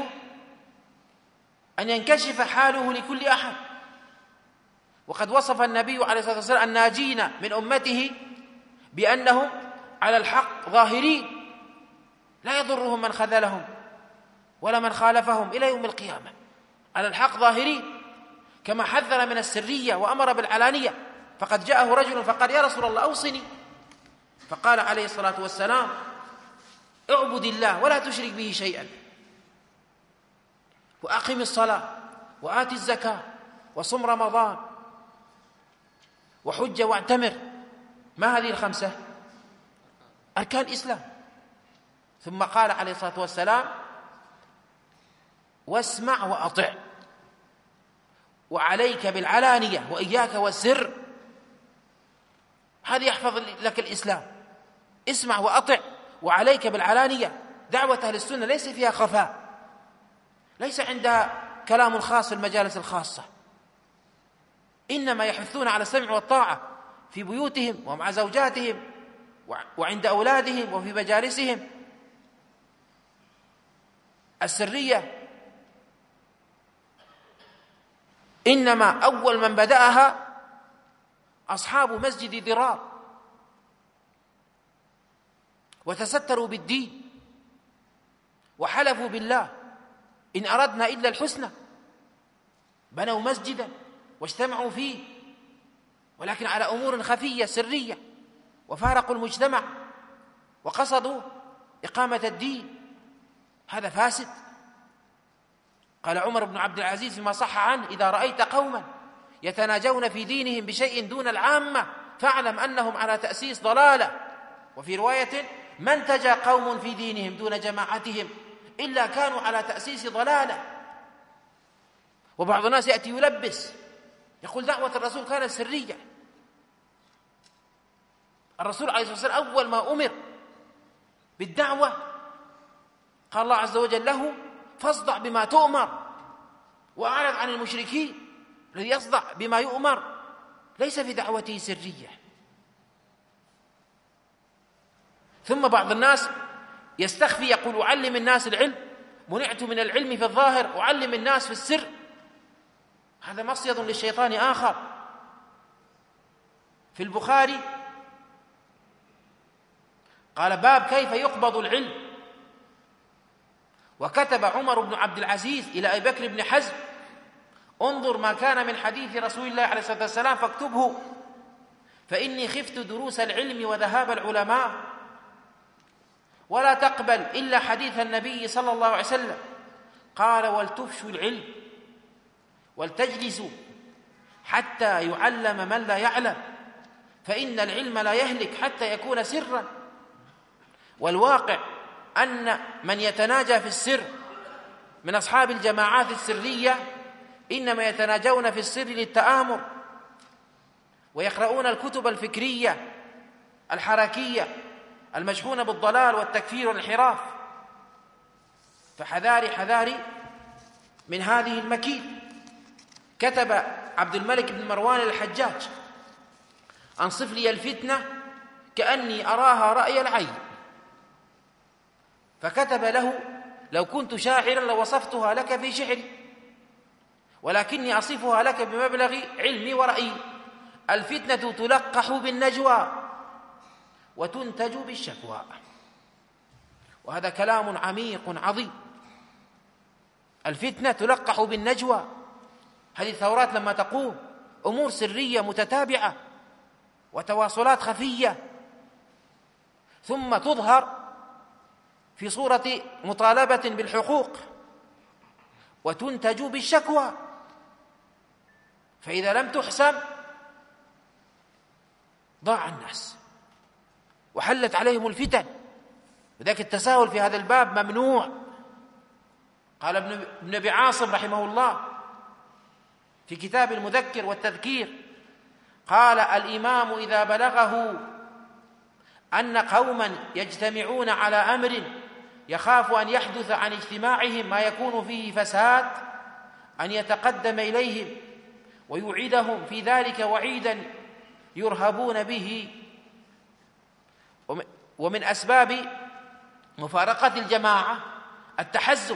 أن ينكشف حاله لكل أحد. وقد وصف النبي عليه الصلاة والسلام الناجين من أمته بأنهم على الحق ظاهرين لا يضرهم من خذلهم ولا من خالفهم إلى يوم القيامة، على الحق ظاهرين، كما حذر من السرية وأمر بالعلانية. فقد جاءه رجل فقال يا رسول الله أوصني، فقال عليه الصلاة والسلام اعبد الله ولا تشرك به شيئا، وأقم الصلاة وآت الزكاة وصم رمضان وحج واعتمر. ما هذه الخمسة؟ أركان الإسلام. ثم قال عليه الصلاة والسلام واسمع وأطع، وعليك بالعلانية وإياك والسر. هذا يحفظ لك الإسلام، اسمع وأطع وعليك بالعلانية. دعوة أهل السنة ليس فيها خفاء، ليس عندها كلام خاص في المجالس الخاصة، إنما يحثون على السمع والطاعة في بيوتهم ومع زوجاتهم وعند أولادهم وفي مجالسهم. السرية إنما أول من بدأها أصحاب مسجد ضرار، وتستروا بالدين وحلفوا بالله إن أردنا إلا الحسنى. بنوا مسجدا واجتمعوا فيه، ولكن على أمور خفية سرية، وفارقوا المجتمع وقصدوا إقامة الدين. هذا فاسد. قال عمر بن عبد العزيز فيما صح عنه: إذا رأيت قوما يتناجون في دينهم بشيء دون العامة فاعلم أنهم على تأسيس ضلالة. وفي رواية: ما انتجى قوم في دينهم دون جماعتهم إلا كانوا على تأسيس ضلالة. وبعض الناس يأتي يلبس، يقول دعوة الرسول كانت سرية. الرسول عليه الصلاة والسلام أول ما أمر بالدعوة قال الله عز وجل له: فاصدع بما تؤمر وأعرض عن المشركين. الذي يصدع بما يؤمر ليس في دعوته سرية. ثم بعض الناس يستخفي يقول: أعلم الناس العلم، منعت من العلم في الظاهر، أعلم الناس في السر. هذا مصيد للشيطان آخر. في البخاري قال: باب كيف يقبض العلم. وكتب عمر بن عبد العزيز إلى أبي بكر بن حزم: انظر ما كان من حديث رسول الله عليه الصلاة والسلام فاكتبه، فإني خفت دروس العلم وذهاب العلماء، ولا تقبل إلا حديث النبي صلى الله عليه وسلم. قال: ولتفشوا العلم ولتجلسوا حتى يعلم من لا يعلم، فإن العلم لا يهلك حتى يكون سرا. والواقع أن من يتناجى في السر من أصحاب الجماعات السرية إنما يتناجون في السر للتآمر، ويقرؤون الكتب الفكرية الحركية المشحونة بالضلال والتكفير والانحراف. فحذاري حذاري من هذه المكيد. كتب عبد الملك بن مروان الحجاج: أنصف لي الفتنة كأني أراها رأي العين. فكتب له: لو كنت شاعرا لوصفتها لك في شعري، ولكني أصفها لك بمبلغ علمي ورأيي. الفتنة تلقح بالنجوى وتنتج بالشكوى. وهذا كلام عميق عظيم. الفتنة تلقح بالنجوى. هذه الثورات لما تقوم أمور سرية متتابعة وتواصلات خفية، ثم تظهر في صورة مطالبة بالحقوق وتنتج بالشكوى. فإذا لم تحسم ضاع الناس وحلت عليهم الفتن. لذلك التساهل في هذا الباب ممنوع. قال ابن أبي عاصم رحمه الله في كتاب المذكر والتذكير: قال: الإمام إذا بلغه أن قوما يجتمعون على أمر يخاف أن يحدث عن اجتماعهم ما يكون فيه فساد، أن يتقدم إليهم ويوعدهم في ذلك وعيدا يرهبون به. ومن أسباب مفارقة الجماعة التحزب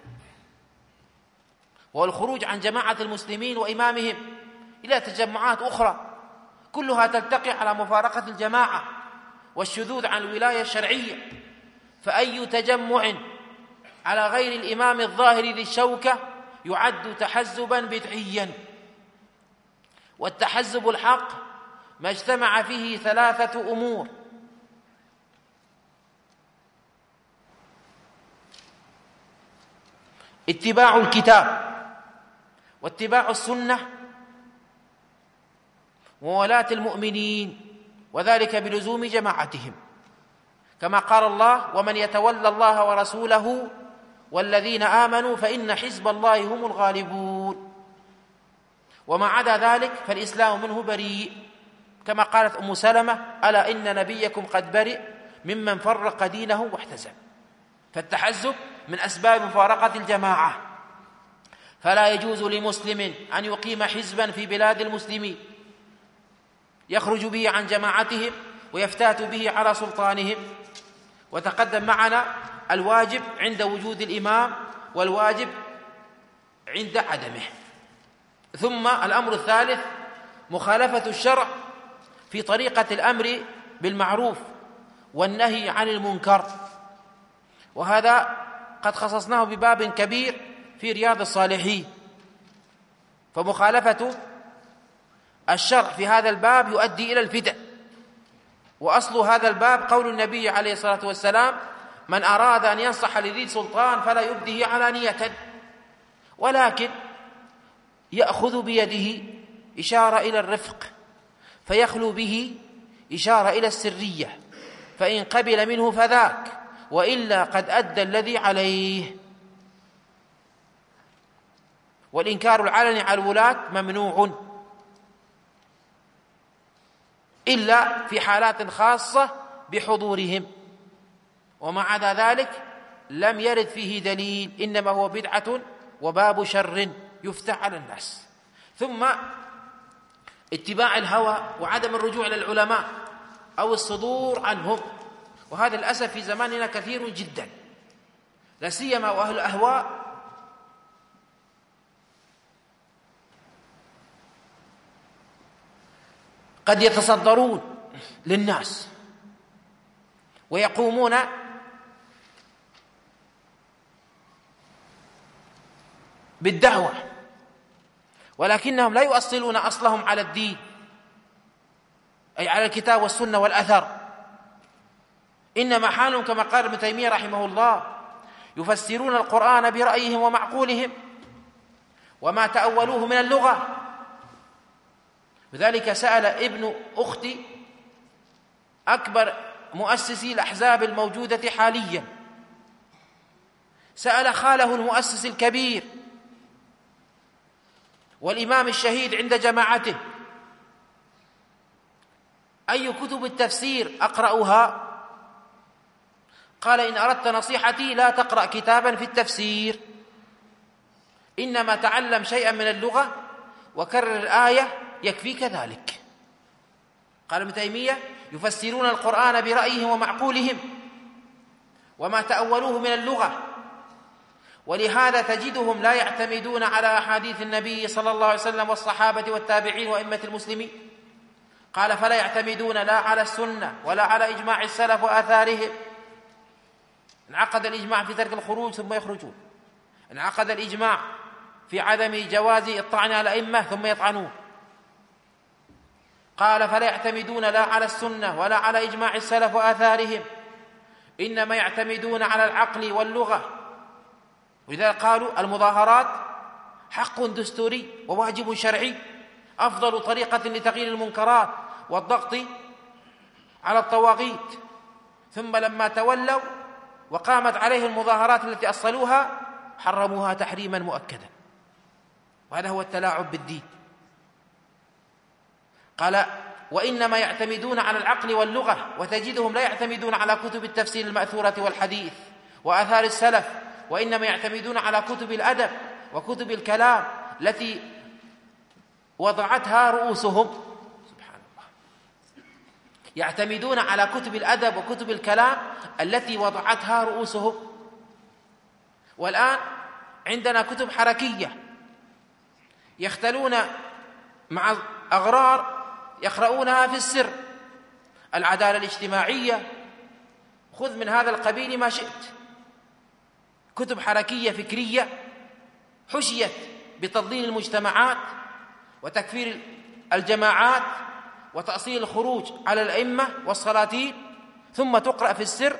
والخروج عن جماعة المسلمين وإمامهم إلى تجمعات أخرى، كلها تلتقي على مفارقة الجماعة والشذوذ عن الولاية الشرعية. فأي تجمع على غير الإمام الظاهر ذي الشوكة يعد تحزبا بدعيا. والتحزب الحق ما اجتمع فيه ثلاثة أمور: اتباع الكتاب واتباع السنة وولاة المؤمنين، وذلك بلزوم جماعتهم، كما قال الله: ومن يتولى الله ورسوله والذين آمنوا فإن حزب الله هم الغالبون. وما عدا ذلك فالإسلام منه بريء، كما قالت أم سلمة: ألا إن نبيكم قد برئ ممن فرق دينه واحتزب. فالتحزب من أسباب مفارقة الجماعة، فلا يجوز لمسلم أن يقيم حزبا في بلاد المسلمين يخرج به عن جماعتهم ويفتات به على سلطانهم. وتقدم معنا الواجب عند وجود الإمام والواجب عند عدمه. ثم الأمر الثالث مخالفة الشرع في طريقة الأمر بالمعروف والنهي عن المنكر، وهذا قد خصصناه بباب كبير في رياض الصالحين. فمخالفة الشرع في هذا الباب يؤدي إلى الفتن، وأصل هذا الباب قول النبي عليه الصلاة والسلام: من أراد أن ينصح لذي سلطان فلا يبده علانية، ولكن يأخذ بيده إشارة إلى الرفق، فيخلو به إشارة إلى السرية، فإن قبل منه فذاك، وإلا قد أدى الذي عليه. والإنكار العلني على الولاة ممنوع إلا في حالات خاصة بحضورهم، وما عدا ذلك لم يرد فيه دليل، إنما هو بدعة وباب شر يفتح على الناس. ثم اتباع الهوى وعدم الرجوع إلى العلماء أو الصدور عنهم، وهذا للأسف في زماننا كثير جدا، لا سيما وأهل الأهواء قد يتصدرون للناس ويقومون بالدعوة، ولكنهم لا يؤصلون أصلهم على الدين، أي على الكتاب والسنة والأثر، إنما حالهم كما قال ابن تيمية رحمه الله: يفسرون القرآن برأيهم ومعقولهم وما تأولوه من اللغة. لذلك سأل ابن أختي أكبر مؤسسي الأحزاب الموجودة حاليا، سأل خاله المؤسس الكبير والإمام الشهيد عند جماعته: أي كتب التفسير أقرأها؟ قال: إن أردت نصيحتي لا تقرأ كتابا في التفسير، إنما تعلم شيئا من اللغة وكرر الآية يكفيك ذلك. قال ابن تيمية: يفسرون القرآن برأيهم ومعقولهم وما تأولوه من اللغة، ولهذا تجدهم لا يعتمدون على أحاديث النبي صلى الله عليه وسلم والصحابة والتابعين وأئمة المسلمين. قال: فلا يعتمدون لا على السنة ولا على إجماع السلف وآثارهم. انعقد الإجماع في ترك الخروج ثم يخرجون، انعقد الإجماع في عدم جواز الطعن على الأئمة ثم يطعنون. قال: فلا يعتمدون لا على السنة ولا على إجماع السلف وآثارهم، إنما يعتمدون على العقل واللغة. ولذلك قالوا: المظاهرات حق دستوري وواجب شرعي، أفضل طريقة لتغيير المنكرات والضغط على الطواغيت. ثم لما تولوا وقامت عليه المظاهرات التي أصلوها حرموها تحريما مؤكدا، وهذا هو التلاعب بالدين. قال: وإنما يعتمدون على العقل واللغة، وتجدهم لا يعتمدون على كتب التفسير المأثورة والحديث وآثار السلف، وإنما يعتمدون على كتب الأدب وكتب الكلام التي وضعتها رؤوسهم. سبحان الله، يعتمدون على كتب الأدب وكتب الكلام التي وضعتها رؤوسهم. والآن عندنا كتب حركية يختلون مع أغرار يقرؤونها في السر، العدالة الاجتماعية، خذ من هذا القبيل ما شئت، كتب حركية فكرية حشيت بتضليل المجتمعات وتكفير الجماعات وتأصيل الخروج على الأئمة والسلاطين، ثم تقرأ في السر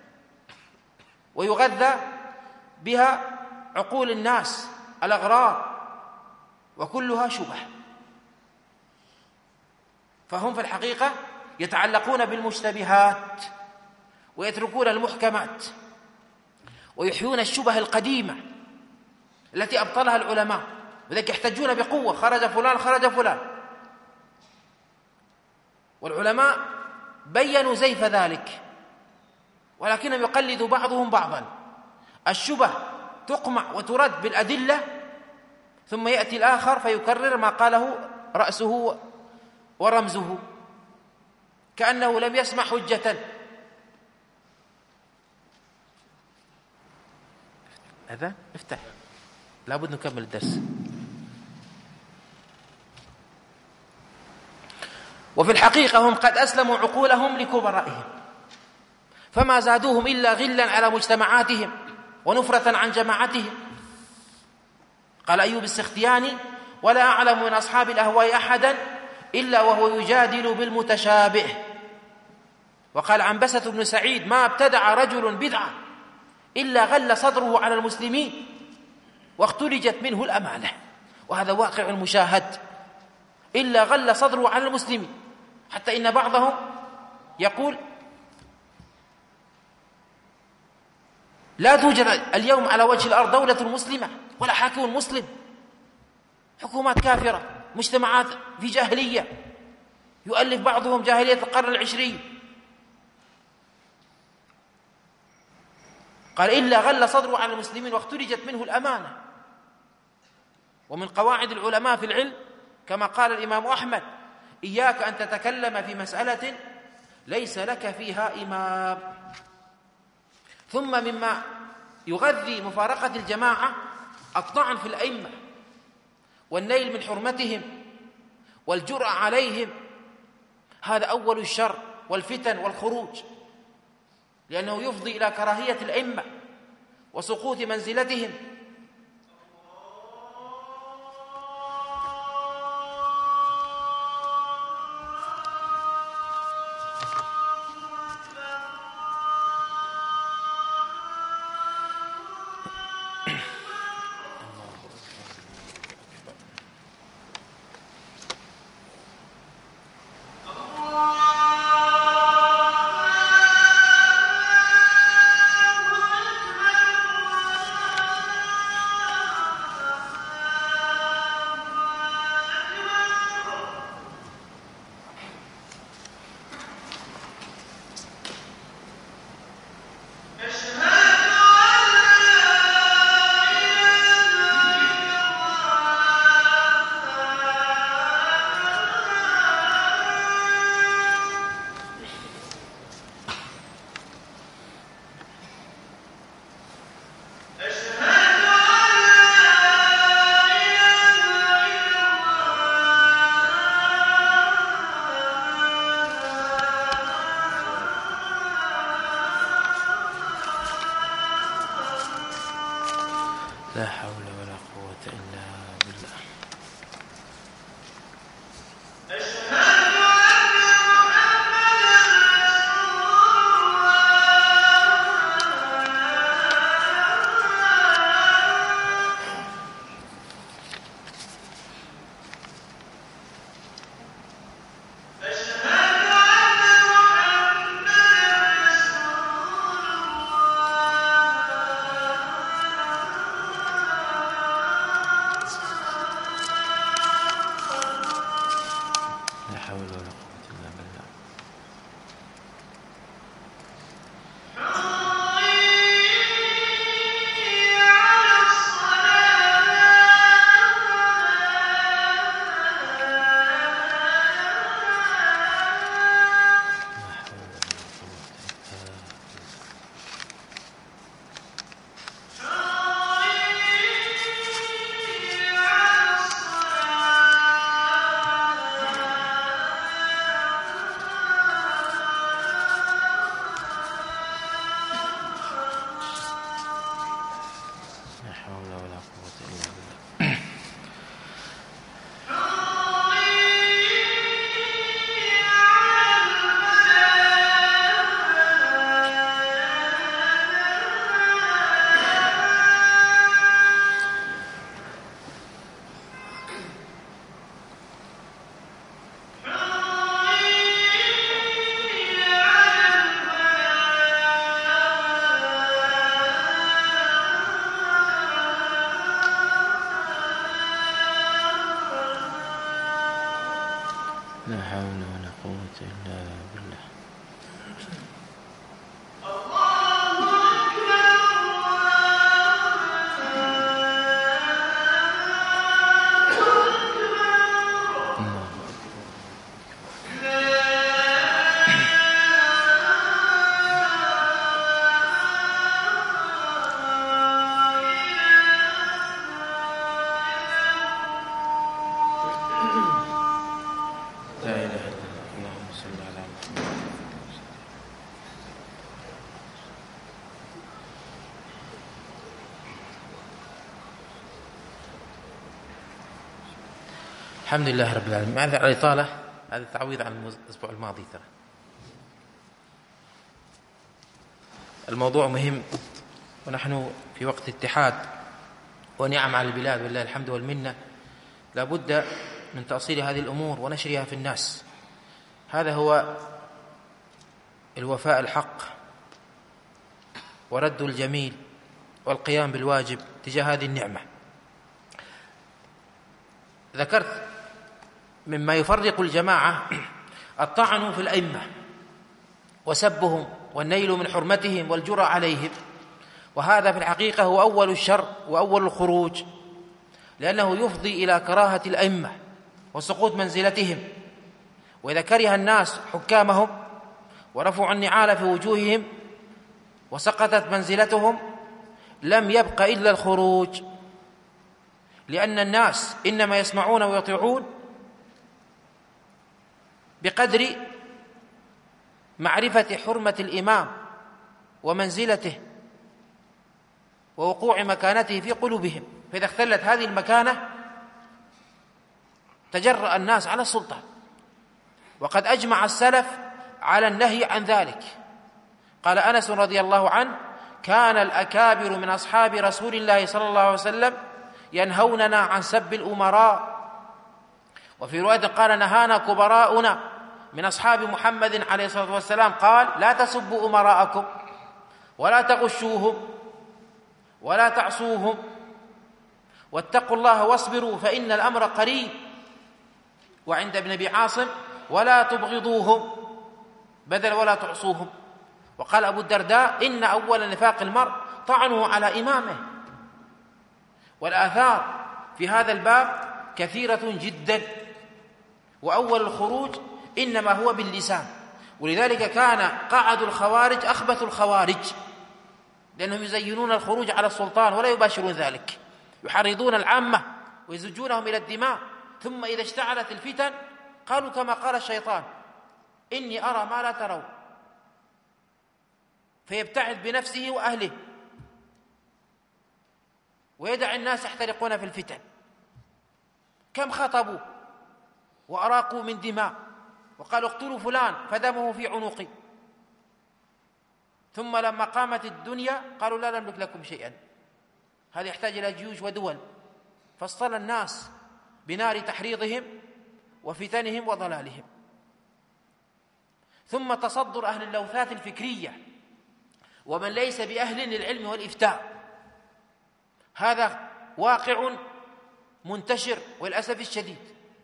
ويغذى بها عقول الناس الأغرار، وكلها شبه. فهم في الحقيقة يتعلقون بالمشتبهات ويتركون المحكمات. ويحيون الشبه القديمة التي أبطلها العلماء، وذلك يحتجون بقوة: خرج فلان خرج فلان. والعلماء بيّنوا زيف ذلك، ولكنهم يقلد بعضهم بعضا. الشبه تقمع وترد بالأدلة، ثم يأتي الآخر فيكرر ما قاله رأسه ورمزه كأنه لم يسمع حجة. أذان افتح، لابد نكمل الدرس. وفي الحقيقة هم قد أسلموا عقولهم لكبرائهم، فما زادوهم إلا غلا على مجتمعاتهم ونفرة عن جماعتهم. قال أيوب السختياني: ولا أعلم من أصحاب الأهواء أحدا إلا وهو يجادل بالمتشابه. وقال عنبسة بن سعيد: ما ابتدع رجل بدعة إلا غل صدره على المسلمين واختلجت منه الأمانة. وهذا واقع مشاهد، إلا غل صدره على المسلمين، حتى إن بعضهم يقول: لا توجد اليوم على وجه الأرض دولة مسلمة ولا حاكم مسلم، حكومات كافرة، مجتمعات في جاهلية، يؤلف بعضهم جاهلية القرن العشرين. قال: إلا غل صدره على المسلمين واختلجت منه الأمانة. ومن قواعد العلماء في العلم كما قال الإمام أحمد: إياك أن تتكلم في مسألة ليس لك فيها إمام. ثم مما يغذي مفارقة الجماعة الطعن في الأئمة والنيل من حرمتهم والجرأة عليهم. هذا أول الشر والفتن والخروج، لأنه يفضي إلى كراهية الأئمة وسقوط منزلتهم. لا حول ولا قوة إلا بالله. لا حول ولا قوة إلا بالله. الحمد لله رب العالمين. معذرة على الإطالة، هذا تعويض عن الأسبوع الماضي. ترى الموضوع مهم، ونحن في وقت اتحاد ونعم على البلاد والله الحمد والمنة، لا بد من تأصيل هذه الأمور ونشرها في الناس. هذا هو الوفاء الحق ورد الجميل والقيام بالواجب تجاه هذه النعمة. ذكرت مما يفرق الجماعة الطعن في الأئمة وسبهم والنيل من حرمتهم والجرى عليهم، وهذا في الحقيقة هو أول الشر وأول الخروج، لأنه يفضي إلى كراهة الأئمة وسقوط منزلتهم. وإذا كره الناس حكامهم ورفعوا النعال في وجوههم وسقطت منزلتهم لم يبق إلا الخروج، لأن الناس إنما يسمعون ويطيعون بقدر معرفة حرمة الإمام ومنزلته ووقوع مكانته في قلوبهم. فإذا اختلت هذه المكانة تجرأ الناس على السلطان، وقد أجمع السلف على النهي عن ذلك. قال أنس رضي الله عنه: كان الأكابر من أصحاب رسول الله صلى الله عليه وسلم ينهوننا عن سب الأمراء. وفي رواية قال: نهانا كبراؤنا من أصحاب محمد عليه الصلاة والسلام، قال: لا تسبوا أمراءكم ولا تغشوهم ولا تعصوهم واتقوا الله واصبروا فإن الأمر قريب. وعند ابن أبي عاصم: ولا تبغضوهم بدل ولا تعصوهم. وقال أبو الدرداء: إن أول نفاق المرء طعنه على إمامه. والآثار في هذا الباب كثيرة جدا، وأول الخروج إنما هو باللسان. ولذلك كان قاعد الخوارج أخبث الخوارج، لأنهم يزينون الخروج على السلطان ولا يباشرون ذلك، يحرضون العامة ويزجونهم إلى الدماء، ثم إذا اشتعلت الفتن قالوا كما قال الشيطان: إني أرى ما لا ترون، فيبتعد بنفسه وأهله ويدع الناس يحترقون في الفتن. كم خطبوا وأراقوا من دماء وقالوا اقتلوا فلان فدمه في عنقي، ثم لما قامت الدنيا قالوا لا نملك لكم شيئا، هذا يحتاج إلى جيوش ودول. فاصطلى الناس بنار تحريضهم وفتنهم وضلالهم. ثم تصدر أهل اللوثات الفكرية ومن ليس بأهل للعلم والإفتاء، هذا واقع منتشر وللأسف الشديد.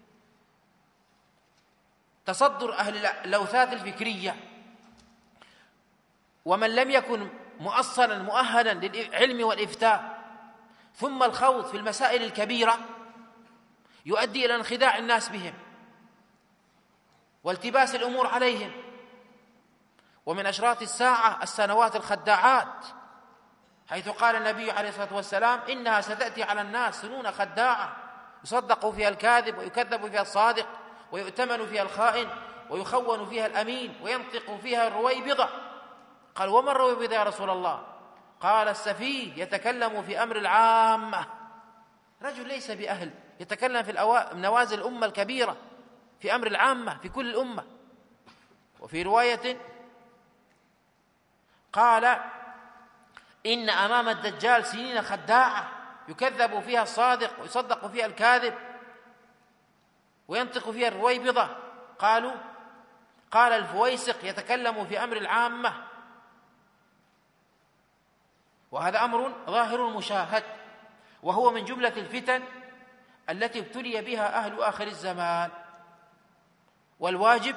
تصدر أهل اللوثات الفكرية ومن لم يكن مؤصلا مؤهلا للعلم والإفتاء، ثم الخوض في المسائل الكبيرة يؤدي إلى انخداع الناس بهم والتباس الأمور عليهم. ومن أشراط الساعة السنوات الخداعات، حيث قال النبي عليه الصلاة والسلام: إنها ستأتي على الناس سنون خداعة يصدق فيها الكاذب ويكذب فيها الصادق ويؤتمن فيها الخائن ويخون فيها الأمين وينطق فيها الرويبضة. قال: وما الرويبضة يا رسول الله؟ قال: السفيه يتكلم في أمر العامة، رجل ليس بأهل يتكلم في نوازل الأمة الكبيرة، في أمر العامة في كل الأمة. وفي رواية قال: إن أمام الدجال سنين خداعة يكذب فيها الصادق ويصدق فيها الكاذب وينطق فيها الرويبضة. قال الفويسق: يتكلم في أمر العامة. وهذا أمر ظاهر مشاهد، وهو من جملة الفتن التي ابتلي بها أهل آخر الزمان. والواجب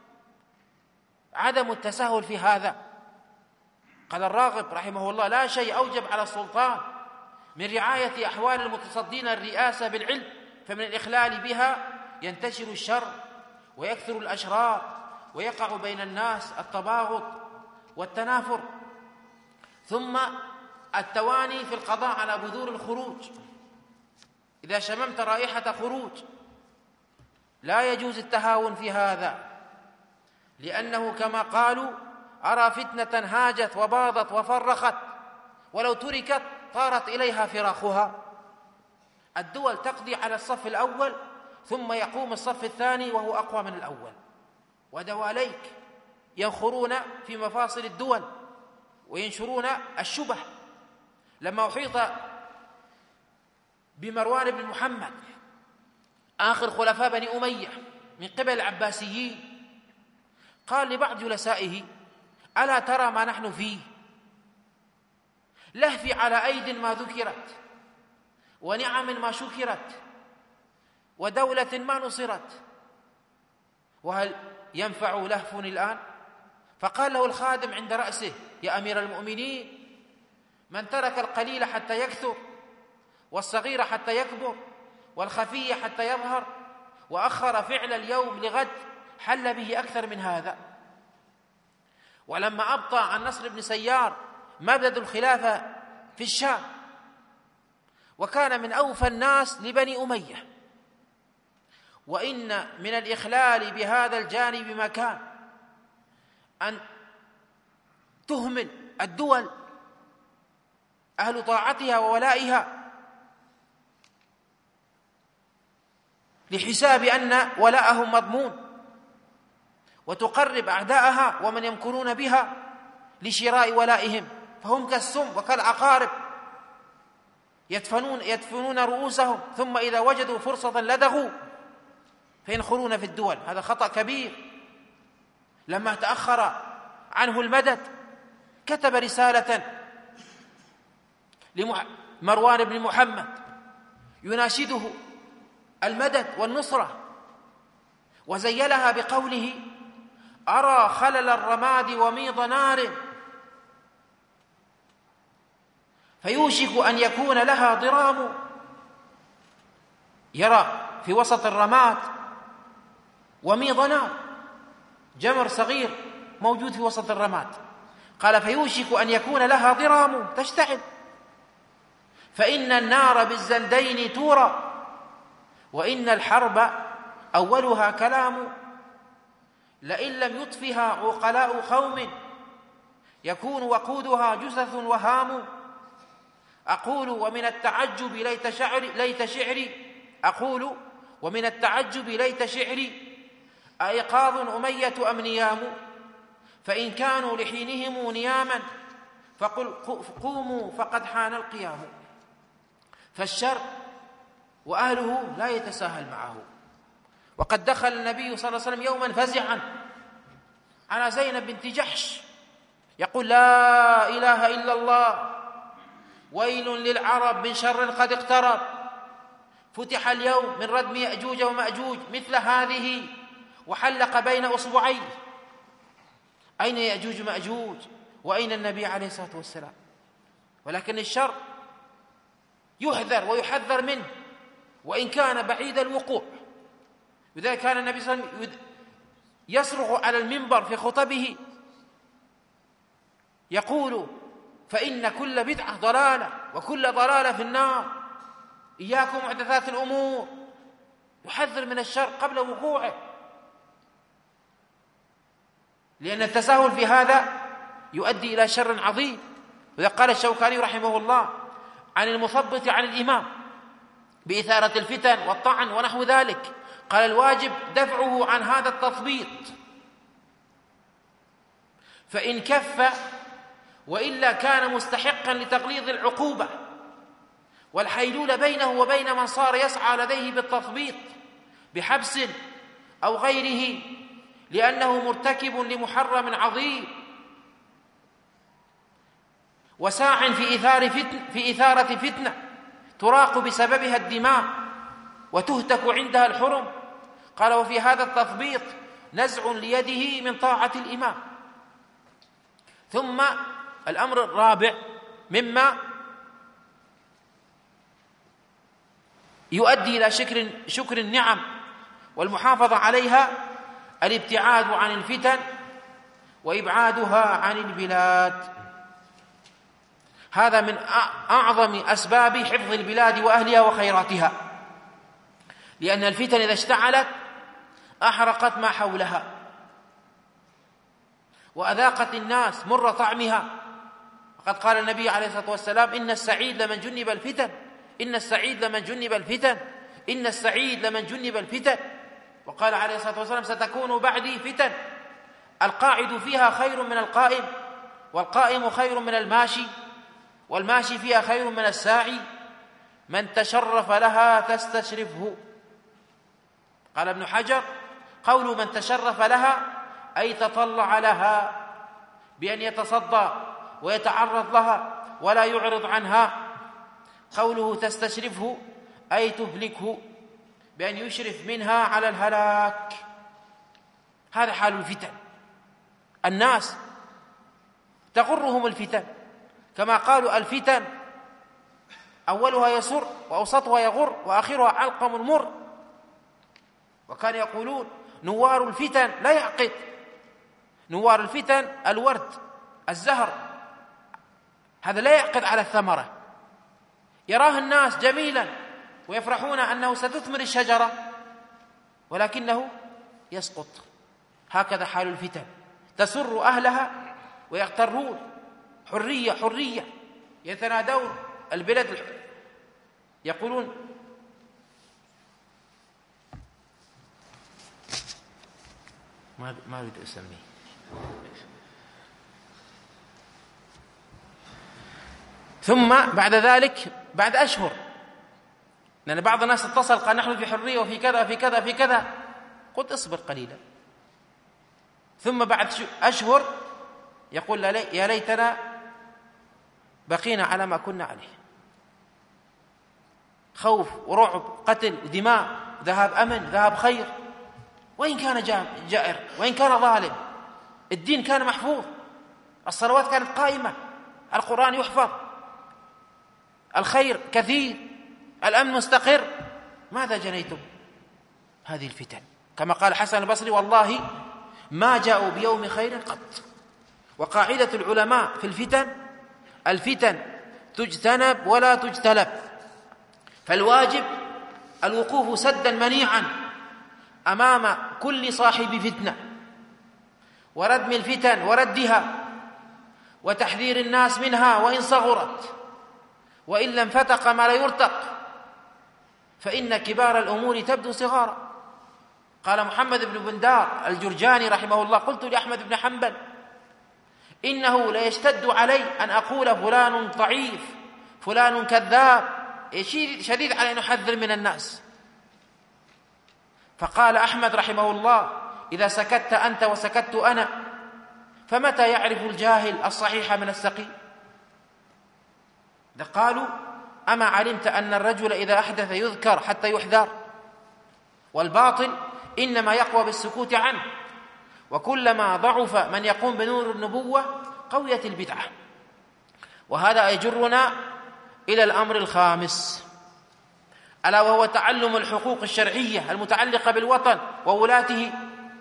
عدم التساهل في هذا. قال الراغب رحمه الله: لا شيء أوجب على السلطان من رعاية أحوال المتصدين الرئاسة بالعلم، فمن الإخلال بها ينتشر الشر ويكثر الأشرار ويقع بين الناس التباغض والتنافر. ثم التواني في القضاء على بذور الخروج. إذا شممت رائحة خروج لا يجوز التهاون في هذا، لأنه كما قالوا: أرى فتنة هاجت وباضت وفرخت ولو تركت طارت إليها فراخها. الدول تقضي على الصف الأول ثم يقوم الصف الثاني وهو أقوى من الأول، ودواليك ينخرون في مفاصل الدول وينشرون الشبه. لما أحيط بمروان بن محمد آخر خلفاء بني أمية من قبل العباسيين، قال لبعض جلسائه: ألا ترى ما نحن فيه؟ لهف على أيد ما ذكرت، ونعم ما شكرت، ودولة ما نصرت، وهل ينفع لهف الآن؟ فقال له الخادم عند رأسه: يا أمير المؤمنين، من ترك القليل حتى يكثر، والصغير حتى يكبر، والخفي حتى يظهر، وأخر فعل اليوم لغد، حل به أكثر من هذا. ولما أبطأ عن نصر بن سيار مبدأ الخلافة في الشام، وكان من أوفى الناس لبني أمية، وإن من الإخلال بهذا الجانب ما كان أن تهمل الدول أهل طاعتها وولائها لحساب أن ولاءهم مضمون، وتقرب أعداءها ومن يمكرون بها لشراء ولائهم، فهم كالسم وكالعقارب يدفنون رؤوسهم، ثم إذا وجدوا فرصة لدغوا فينخرون في الدول. هذا خطأ كبير. لما تأخر عنه المدد كتب رسالة لمروان بن محمد يناشده المدد والنصرة، وزيلها بقوله: أرى خلل الرماد وميض نار، فيوشك أن يكون لها ضرام. يرى في وسط الرماد وميض نار، جمر صغير موجود في وسط الرماد. قال: فيوشك أن يكون لها ضرام تشتعل، فإن النار بالزندين تورى، وإن الحرب أولها كلام، لئن لم يطفها عقلاء قوم يكون وقودها جثث وهام. أقول ومن التعجب ليت شعري، أقول ومن التعجب ليت شعري، أيقاظ أمية أم نيام؟ فإن كانوا لحينهم نياما فقل قوموا فقد حان القيام. فالشر وأهله لا يتساهل معه. وقد دخل النبي صلى الله عليه وسلم يوما فزعا على زينب بنت جحش يقول: لا إله إلا الله، ويل للعرب من شر قد اقترب، فتح اليوم من ردم يأجوج ومأجوج مثل هذه، وحلق بين أصبعيه. أين يأجوج ومأجوج وأين النبي عليه الصلاة والسلام؟ ولكن الشر يحذر ويحذر منه وإن كان بعيد الوقوع. لذلك كان النبي صلى الله عليه وسلم يصرخ على المنبر في خطبه يقول: فإن كل بدعة ضلالة وكل ضلالة في النار، إياكم محدثات الأمور. يحذر من الشر قبل وقوعه، لأن التساهل في هذا يؤدي إلى شر عظيم. وإذا قال الشوكاني رحمه الله عن المثبط عن الإمام بإثارة الفتن والطعن ونحو ذلك، قال: الواجب دفعه عن هذا التثبيط، فإن كف وإلا كان مستحقا لتغليظ العقوبة، والحيلول بينه وبين من صار يسعى لديه بالتثبيط بحبس أو غيره، لأنه مرتكب لمحرم عظيم وساع في إثارة فتنة تراق بسببها الدماء وتهتك عندها الحرم. قال: وفي هذا التثبيط نزع ليده من طاعة الإمام. ثم الأمر الرابع مما يؤدي إلى شكر النعم والمحافظة عليها الابتعاد عن الفتن وإبعادها عن البلاد. هذا من أعظم أسباب حفظ البلاد وأهلها وخيراتها، لأن الفتن إذا اشتعلت أحرقت ما حولها وأذاقت الناس مر طعمها. وقد قال النبي عليه الصلاة والسلام: إن السعيد لمن جنب الفتن، إن السعيد لمن جنب الفتن، إن السعيد لمن جنب الفتن. وقال عليه الصلاة والسلام: ستكون بعدي فتن القاعد فيها خير من القائم، والقائم خير من الماشي، والماشي فيها خير من الساعي، من تشرف لها تستشرفه. قال ابن حجر: قول من تشرف لها أي تطلع لها بأن يتصدى ويتعرض لها ولا يعرض عنها. قوله تستشرفه أي تهلكه بأن يشرف منها على الهلاك. هذا حال الفتن. الناس تغرهم الفتن، كما قالوا: الفتن أولها يسر وأوسطها يغر وآخرها علقم مر. وكان يقولون: نوار الفتن لا يعقد. نوار الفتن الورد الزهر، هذا لا يعقد على الثمرة، يراه الناس جميلا ويفرحون أنه ستثمر الشجرة ولكنه يسقط. هكذا حال الفتن، تسر أهلها ويغترون. حرية حرية، يتنادون البلد، يقولون ما أريد أسميه. ثم بعد ذلك بعد أشهر، لأن بعض الناس اتصل قال: نحن في حرية وفي كذا في كذا في كذا. قلت: اصبر قليلا. ثم بعد أشهر يقول: يا ليتنا بقينا على ما كنا عليه. خوف ورعب، قتل ودماء، ذهاب أمن، ذهاب خير. وإن كان جائر، وإن كان ظالم، الدين كان محفوظ، الصلوات كانت قائمة، القرآن يحفظ، الخير كثير، الأمن مستقر. ماذا جنيتم؟ هذه الفتن. كما قال حسن البصري: والله ما جاءوا بيوم خير قط. وقاعدة العلماء في الفتن تجتنب ولا تجتلب، فالواجب الوقوف سدا منيعا أمام كل صاحب فتنة، وردم الفتن وردها، وتحذير الناس منها وإن صغرت، وإن لم فتق ما لا يرتق، فإن كبار الأمور تبدو صغارا. قال محمد بن بندار الجرجاني رحمه الله: قلت لأحمد بن حنبل: إنه ليشتد علي أن أقول فلان ضعيف، فلان كذاب، شديد علي أن أحذر من الناس. فقال أحمد رحمه الله: إذا سكت أنت وسكت أنا، فمتى يعرف الجاهل الصحيح من السقيم؟ قالوا: أما علمت أن الرجل إذا أحدث يذكر حتى يحذر، والباطل إنما يقوى بالسكوت عنه، وكلما ضعف من يقوم بنور النبوة قويت البدعة. وهذا يجرنا إلى الأمر الخامس، ألا وهو تعلم الحقوق الشرعية المتعلقة بالوطن وولاته،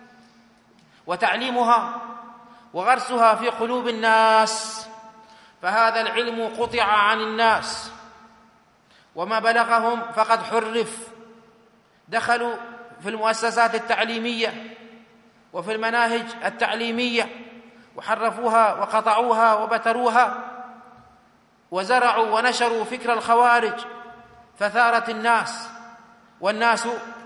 وتعليمها وغرسها في قلوب الناس. فهذا العلم قطع عن الناس، وما بلغهم فقد حرف. دخلوا في المؤسسات التعليمية وفي المناهج التعليمية وحرفوها وقطعوها وبتروها، وزرعوا ونشروا فكر الخوارج، فثارت الناس. والناس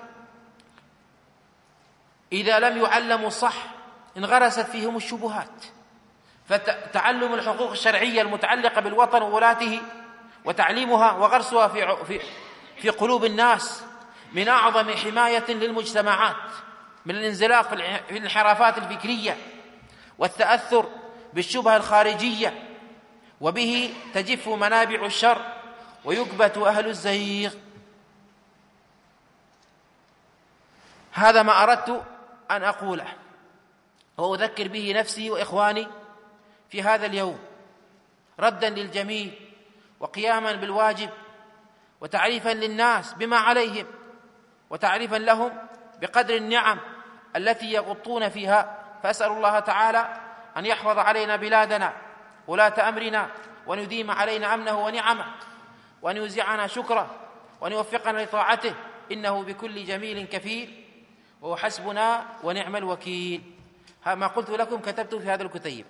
إذا لم يعلموا صح انغرست فيهم الشبهات. فتعلم الحقوق الشرعية المتعلقة بالوطن وولاته وتعليمها وغرسها في قلوب الناس من أعظم حماية للمجتمعات من الانزلاق في الانحرافات الفكرية والتأثر بالشبهة الخارجية، وبه تجف منابع الشر ويكبت أهل الزيغ. هذا ما أردت أن أقوله وأذكر به نفسي وإخواني في هذا اليوم، ردا للجميل وقياما بالواجب وتعريفا للناس بما عليهم وتعريفا لهم بقدر النعم التي يغطون فيها. فأسأل الله تعالى أن يحفظ علينا بلادنا ولاة أمرنا، وأن يديم علينا أمنه ونعمه، وأن يوزعنا شكره، وأن يوفقنا لطاعته، إنه بكل جميل كفيل، وهو حسبنا ونعم الوكيل. ما قلت لكم كتبت في هذا الكتيب: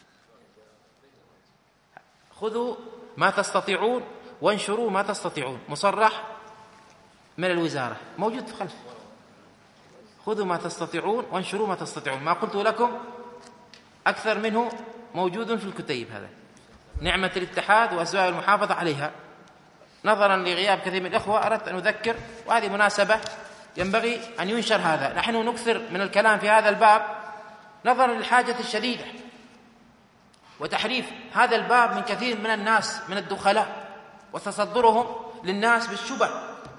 خذوا ما تستطيعون وانشروا ما تستطيعون، مصرح من الوزارة، موجود في خلف. خذوا ما تستطيعون وانشروا ما تستطيعون، ما قلت لكم أكثر منه موجود في الكتيب هذا. نعمة الاتحاد وأسباب المحافظة عليها. نظرا لغياب كثير من الإخوة أردت أن أذكر، وهذه مناسبة ينبغي أن ينشر هذا. نحن نكثر من الكلام في هذا الباب نظرا للحاجة الشديدة وتحريف هذا الباب من كثير من الناس من الدخلاء وتصدرهم للناس بالشبه.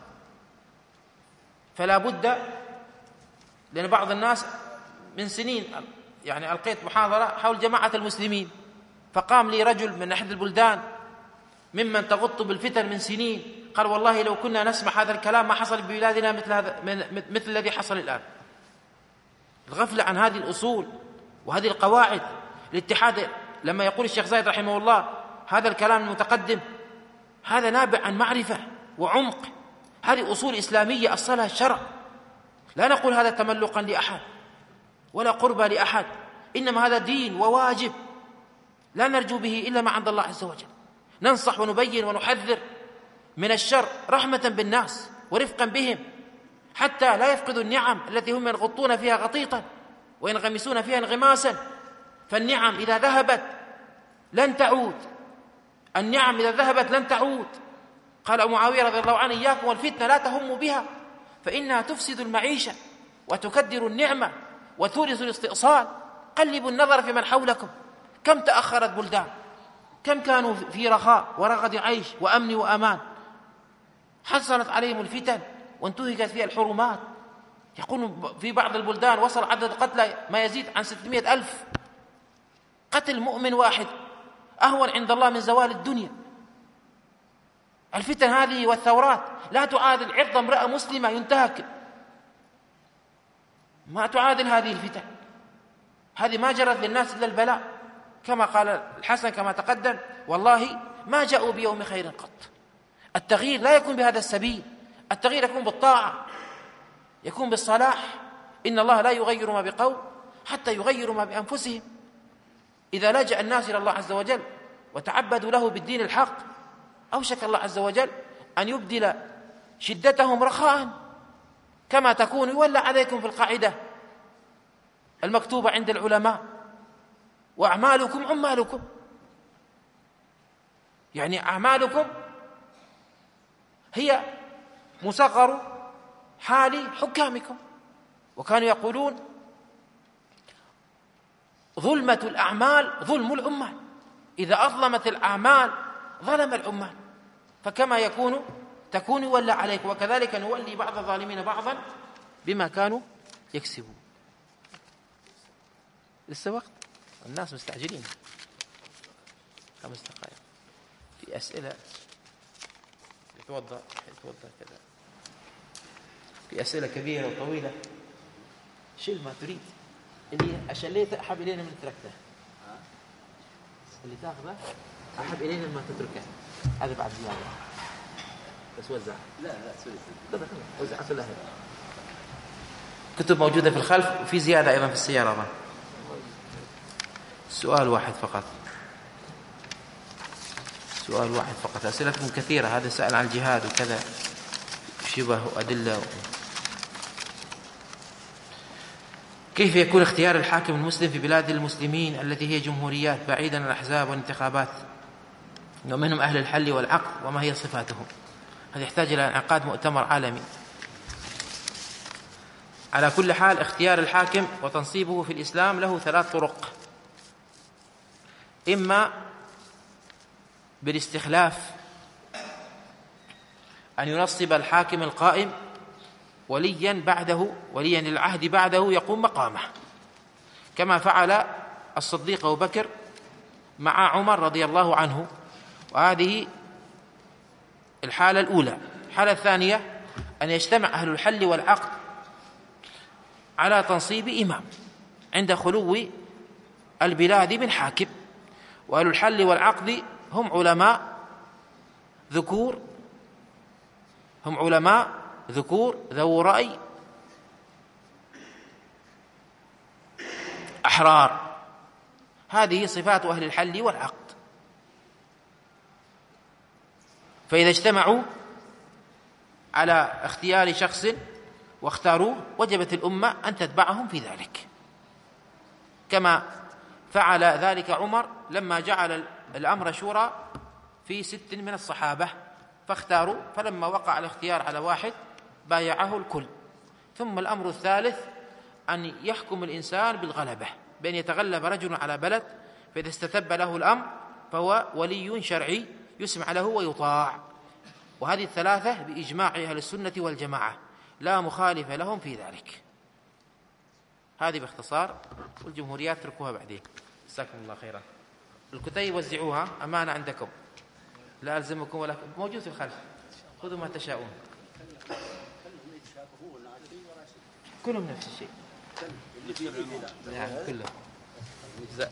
فلا بد، لأن بعض الناس من سنين يعني ألقيت محاضرة حول جماعة المسلمين، فقام لي رجل من أحد البلدان ممن تغط بالفتن من سنين قال: والله لو كنا نسمع هذا الكلام ما حصل ببلادنا مثل الذي حصل الآن. الغفلة عن هذه الأصول وهذه القواعد. الاتحاد لما يقول الشيخ زايد رحمه الله هذا الكلام المتقدم، هذا نابع عن معرفة وعمق. هذه أصول إسلامية أصلها الشرع. لا نقول هذا تملقا لأحد ولا قربى لأحد، إنما هذا دين وواجب لا نرجو به إلا ما عند الله عز وجل. ننصح ونبين ونحذر من الشر رحمة بالناس ورفقا بهم، حتى لا يفقدوا النعم التي هم ينغطون فيها غطيطا وينغمسون فيها انغماسا. فالنعم إذا ذهبت لن تعود، النعم إذا ذهبت لن تعود. قال معاوية رضي الله عنه: إياكم والفتنة لا تهموا بها فإنها تفسد المعيشة وتكدر النعمة وتورث الاستئصال. قلبوا النظر في من حولكم، كم تأخرت بلدان، كم كانوا في رخاء ورغد عيش وأمن وأمان، حصلت عليهم الفتن وانتهكت فيها الحرمات. يقول في بعض البلدان وصل عدد القتلى ما يزيد عن 600,000. قتل مؤمن واحد أهون عند الله من زوال الدنيا. الفتن هذه والثورات لا تعادل عرض امرأة مسلمة ينتهك، ما تعادل هذه الفتن. هذه ما جرت للناس إلا البلاء، كما قال الحسن كما تقدم: والله ما جاءوا بيوم خير قط. التغيير لا يكون بهذا السبيل، التغيير يكون بالطاعة، يكون بالصلاح. إن الله لا يغير ما بقوم حتى يغيروا ما بأنفسهم. إذا لجأ الناس إلى الله عز وجل وتعبدوا له بالدين الحق أوشك الله عز وجل أن يبدل شدتهم رخاء، كما تكون يولى عليكم في القاعدة المكتوبة عند العلماء: وأعمالكم عمالكم. يعني أعمالكم هي مصغر حال حكامكم. وكانوا يقولون: ظلمة الأعمال ظلم العمال، إذا أظلمت الأعمال ظلم العمال. فكما يكون تكون يولى عليكم، وكذلك نولي بعض الظالمين بعضا بما كانوا يكسبون. لسه وقت، الناس مستعجلين. 5 دقائق في أسئلة. يتوضأ كذا. في أسئلة كبيرة وطويلة. شيل ما تريد، اللي أشليته أحب إلينا من تركته، اللي تأخذه أحب إلينا ما تتركه. هذا بعد زيادة، بس وزع. لا سوري وزع كلها. كتب موجودة في الخلف، وفي زيادة أيضا في السيارة أظن. سؤال واحد فقط، سؤال واحد فقط. أسئلتكم كثيرة. هذا سأل عن الجهاد وكذا شبه وأدلة. كيف يكون اختيار الحاكم المسلم في بلاد المسلمين التي هي جمهوريات بعيدا عن الأحزاب والانتخابات، ومنهم أهل الحل والعقد، وما هي صفاتهم؟ هذا يحتاج إلى انعقاد مؤتمر عالمي. على كل حال، اختيار الحاكم وتنصيبه في الإسلام له 3 طرق: إما بالاستخلاف، أن ينصب الحاكم القائم وليا للعهد بعده يقوم مقامه، كما فعل الصديق أبو بكر مع عمر رضي الله عنه. وهذه الحالة الأولى. الحالة الثانية أن يجتمع أهل الحل والعقد على تنصيب إمام عند خلو البلاد من حاكم، وأهل الحل والعقد هم علماء ذكور ذو رأي أحرار. هذه صفات أهل الحل والعقد. فإذا اجتمعوا على اختيار شخص واختاروه وجبت الأمة أن تتبعهم في ذلك، كما فعل ذلك عمر لما جعل الأمر شورى في 6 من الصحابة فاختاروا، فلما وقع الاختيار على واحد بايعه الكل. ثم الأمر الثالث أن يحكم الإنسان بالغلبة، بأن يتغلب رجل على بلد فإذا استتب له الأمر فهو ولي شرعي يسمع له ويطاع. وهذه الثلاثة بإجماع أهل السنة والجماعة لا مخالف لهم في ذلك. هذه باختصار، والجمهوريات تركوها بعدين. جزاكم الله خيرا. الكتيب وزعوها أمانة عندكم، لا ألزمكم ولا موجود في الخلف، خذوا ما تشاءون. كلهم نفس الشيء. نعم كلهم.